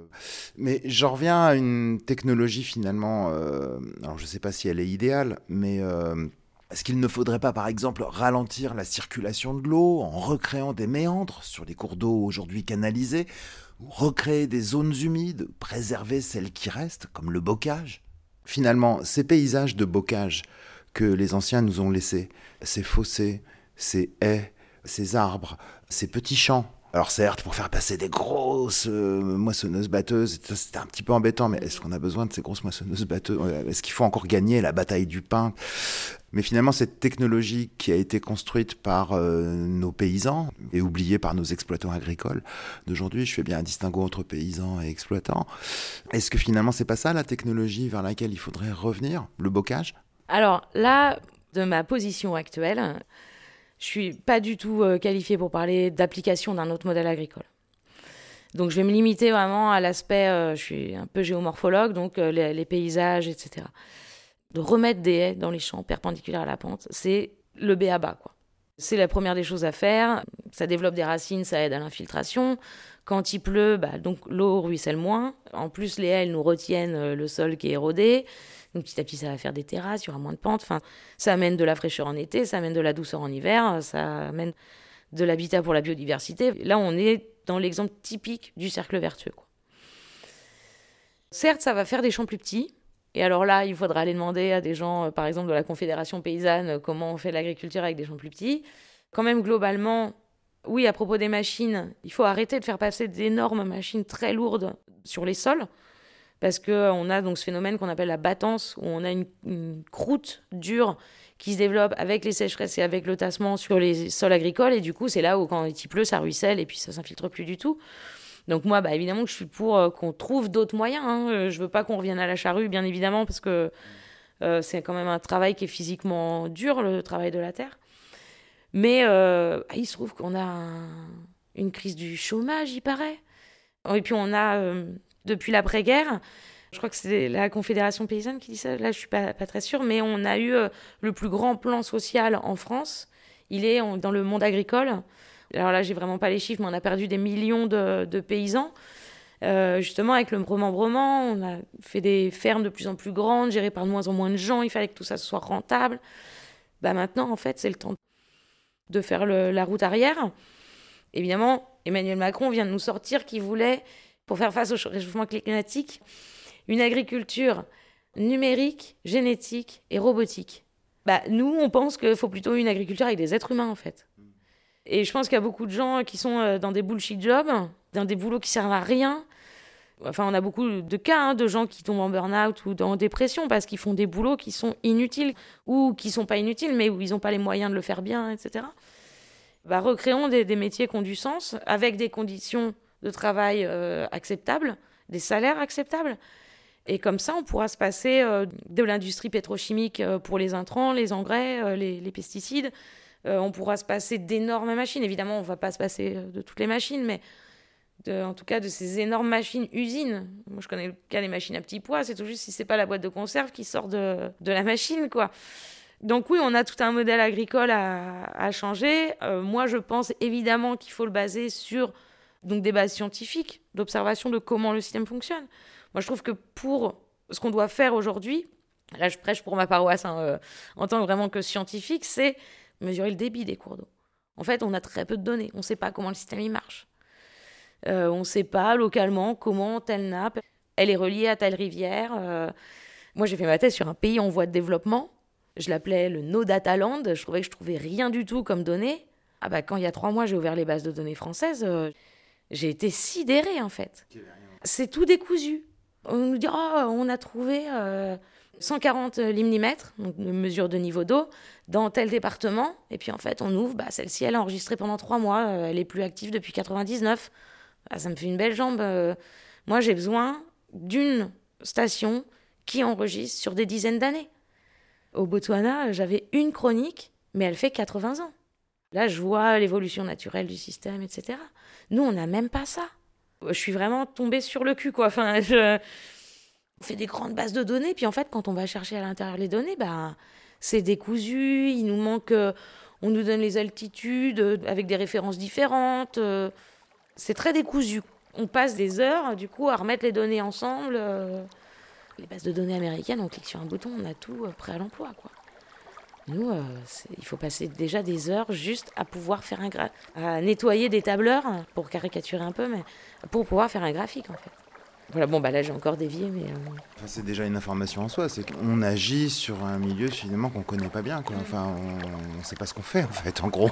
Mais j'en reviens à une technologie finalement, alors je ne sais pas si elle est idéale, mais est-ce qu'il ne faudrait pas par exemple ralentir la circulation de l'eau en recréant des méandres sur les cours d'eau aujourd'hui canalisés, ou recréer des zones humides, préserver celles qui restent, comme le bocage? Finalement, ces paysages de bocage que les anciens nous ont laissés, ces fossés, ces haies, ces arbres, ces petits champs. Alors certes, pour faire passer des grosses moissonneuses-batteuses, c'était un petit peu embêtant, mais est-ce qu'on a besoin de ces grosses moissonneuses-batteuses? Est-ce qu'il faut encore gagner la bataille du pain? Mais finalement, cette technologie qui a été construite par nos paysans et oubliée par nos exploitants agricoles d'aujourd'hui, je fais bien un distinguo entre paysans et exploitants, est-ce que finalement, c'est pas ça la technologie vers laquelle il faudrait revenir, le bocage? Alors là, de ma position actuelle, je suis pas du tout qualifiée pour parler d'application d'un autre modèle agricole. Donc je vais me limiter vraiment à l'aspect, je suis un peu géomorphologue, donc les paysages, etc. De remettre des haies dans les champs perpendiculaires à la pente, c'est le b.a.-ba, quoi. C'est la première des choses à faire. Ça développe des racines, ça aide à l'infiltration. Quand il pleut, donc l'eau ruisselle moins. En plus, les haies, elles nous retiennent le sol qui est érodé. Donc petit à petit, ça va faire des terrasses, il y aura moins de pentes. Enfin, ça amène de la fraîcheur en été, ça amène de la douceur en hiver, ça amène de l'habitat pour la biodiversité. Là, on est dans l'exemple typique du cercle vertueux, quoi. Certes, ça va faire des champs plus petits. Et alors là, il faudra aller demander à des gens, par exemple de la Confédération paysanne, comment on fait l'agriculture avec des champs plus petits. Quand même, globalement, oui, à propos des machines, il faut arrêter de faire passer d'énormes machines très lourdes sur les sols, parce qu'on a donc ce phénomène qu'on appelle la battance, où on a une croûte dure qui se développe avec les sécheresses et avec le tassement sur les sols agricoles, et du coup, c'est là où quand il pleut, ça ruisselle, et puis ça ne s'infiltre plus du tout. Donc moi, évidemment que je suis pour qu'on trouve d'autres moyens. Je ne veux pas qu'on revienne à la charrue, bien évidemment, parce que c'est quand même un travail qui est physiquement dur, le travail de la terre. Mais il se trouve qu'on a une crise du chômage, il paraît. Et puis on a, depuis l'après-guerre, je crois que c'est la Confédération paysanne qui dit ça, là je ne suis pas très sûre, mais on a eu le plus grand plan social en France. Il est dans le monde agricole. Alors là, j'ai vraiment pas les chiffres, mais on a perdu des millions de paysans. Justement, avec le remembrement, on a fait des fermes de plus en plus grandes, gérées par de moins en moins de gens. Il fallait que tout ça soit rentable. Maintenant, en fait, c'est le temps de faire la route arrière. Évidemment, Emmanuel Macron vient de nous sortir qu'il voulait, pour faire face au réchauffement climatique, une agriculture numérique, génétique et robotique. Nous, on pense qu'il faut plutôt une agriculture avec des êtres humains, en fait. Et je pense qu'il y a beaucoup de gens qui sont dans des bullshit jobs, dans des boulots qui servent à rien. Enfin, on a beaucoup de cas de gens qui tombent en burn-out ou en dépression parce qu'ils font des boulots qui sont inutiles ou qui ne sont pas inutiles, mais où ils n'ont pas les moyens de le faire bien, etc. Recréons des métiers qui ont du sens, avec des conditions de travail acceptables, des salaires acceptables. Et comme ça, on pourra se passer de l'industrie pétrochimique pour les intrants, les engrais, les pesticides. On pourra se passer d'énormes machines. Évidemment, on ne va pas se passer de toutes les machines, mais en tout cas de ces énormes machines usines. Moi, je connais le cas des machines à petits pois. C'est tout juste si ce n'est pas la boîte de conserve qui sort de la machine, quoi. Donc oui, on a tout un modèle agricole à changer. Moi, je pense évidemment qu'il faut le baser sur Donc des bases scientifiques, d'observation de comment le système fonctionne. Moi, je trouve que pour ce qu'on doit faire aujourd'hui, là je prêche pour ma paroisse en tant que vraiment que scientifique, c'est mesurer le débit des cours d'eau. En fait, on a très peu de données. On ne sait pas comment le système il marche. On ne sait pas localement comment telle nappe, elle est reliée à telle rivière. Moi, j'ai fait ma thèse sur un pays en voie de développement. Je l'appelais le No Data Land. Je trouvais que je trouvais rien du tout comme données. Quand il y a 3 mois, j'ai ouvert les bases de données françaises, j'ai été sidérée, en fait. C'est tout décousu. On nous dit, on a trouvé 140 limimètres, donc une mesure de niveau d'eau, dans tel département. Et puis, en fait, on ouvre, celle-ci, elle a enregistré pendant 3 mois. Elle est plus active depuis 99. Ça me fait une belle jambe. Moi, j'ai besoin d'une station qui enregistre sur des dizaines d'années. Au Botswana, j'avais une chronique, mais elle fait 80 ans. Là, je vois l'évolution naturelle du système, etc. Nous, on n'a même pas ça. Je suis vraiment tombée sur le cul, quoi. On fait des grandes bases de données, puis en fait, quand on va chercher à l'intérieur les données, c'est décousu, il nous manque... on nous donne les altitudes avec des références différentes. C'est très décousu. On passe des heures, du coup, à remettre les données ensemble. Les bases de données américaines, on clique sur un bouton, on a tout prêt à l'emploi, quoi. Nous, il faut passer déjà des heures juste à pouvoir faire à nettoyer des tableurs, pour caricaturer un peu, mais pour pouvoir faire un graphique, en fait. Voilà, là, j'ai encore dévié, mais... C'est déjà une information en soi, c'est qu'on agit sur un milieu, finalement, qu'on connaît pas bien, quoi. Enfin, on sait pas ce qu'on fait, en fait, en gros.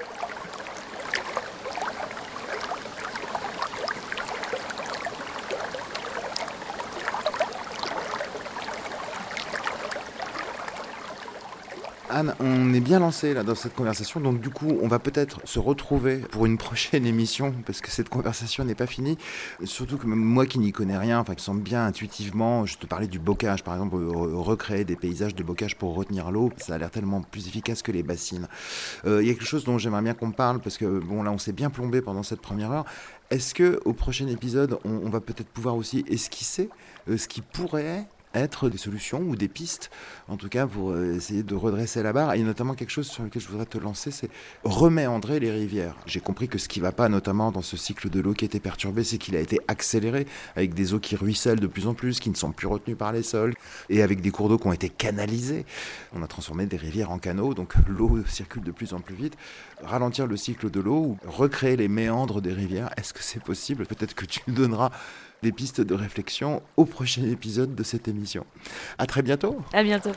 Anne, on est bien lancé là dans cette conversation, donc du coup on va peut-être se retrouver pour une prochaine émission parce que cette conversation n'est pas finie, surtout que même moi qui n'y connais rien, qui sens bien intuitivement, je te parlais du bocage par exemple, recréer des paysages de bocage pour retenir l'eau, ça a l'air tellement plus efficace que les bassines. Il y a quelque chose dont j'aimerais bien qu'on parle parce que là on s'est bien plombé pendant cette première heure. Est-ce que au prochain épisode on va peut-être pouvoir aussi esquisser ce qui pourrait être des solutions ou des pistes, en tout cas pour essayer de redresser la barre. Et notamment quelque chose sur lequel je voudrais te lancer, c'est reméandrer les rivières. J'ai compris que ce qui ne va pas, notamment dans ce cycle de l'eau qui a été perturbé, c'est qu'il a été accéléré avec des eaux qui ruissellent de plus en plus, qui ne sont plus retenues par les sols, et avec des cours d'eau qui ont été canalisés. On a transformé des rivières en canaux, donc l'eau circule de plus en plus vite. Ralentir le cycle de l'eau ou recréer les méandres des rivières, est-ce que c'est possible ? Peut-être que tu nous donneras des pistes de réflexion au prochain épisode de cette émission. À très bientôt. À bientôt.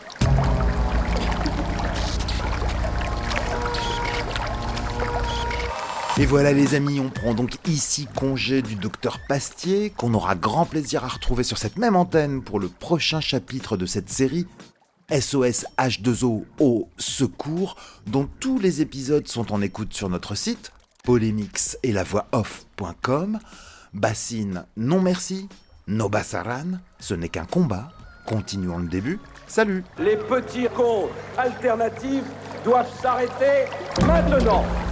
Et voilà les amis, on prend donc ici congé du docteur Pastier, qu'on aura grand plaisir à retrouver sur cette même antenne pour le prochain chapitre de cette série SOS H2O au secours, dont tous les épisodes sont en écoute sur notre site polémix et lavoixoff.com. Bassine, non merci. No Bassaran, ce n'est qu'un combat. Continuons le début. Salut. Les petits cons alternatifs doivent s'arrêter maintenant.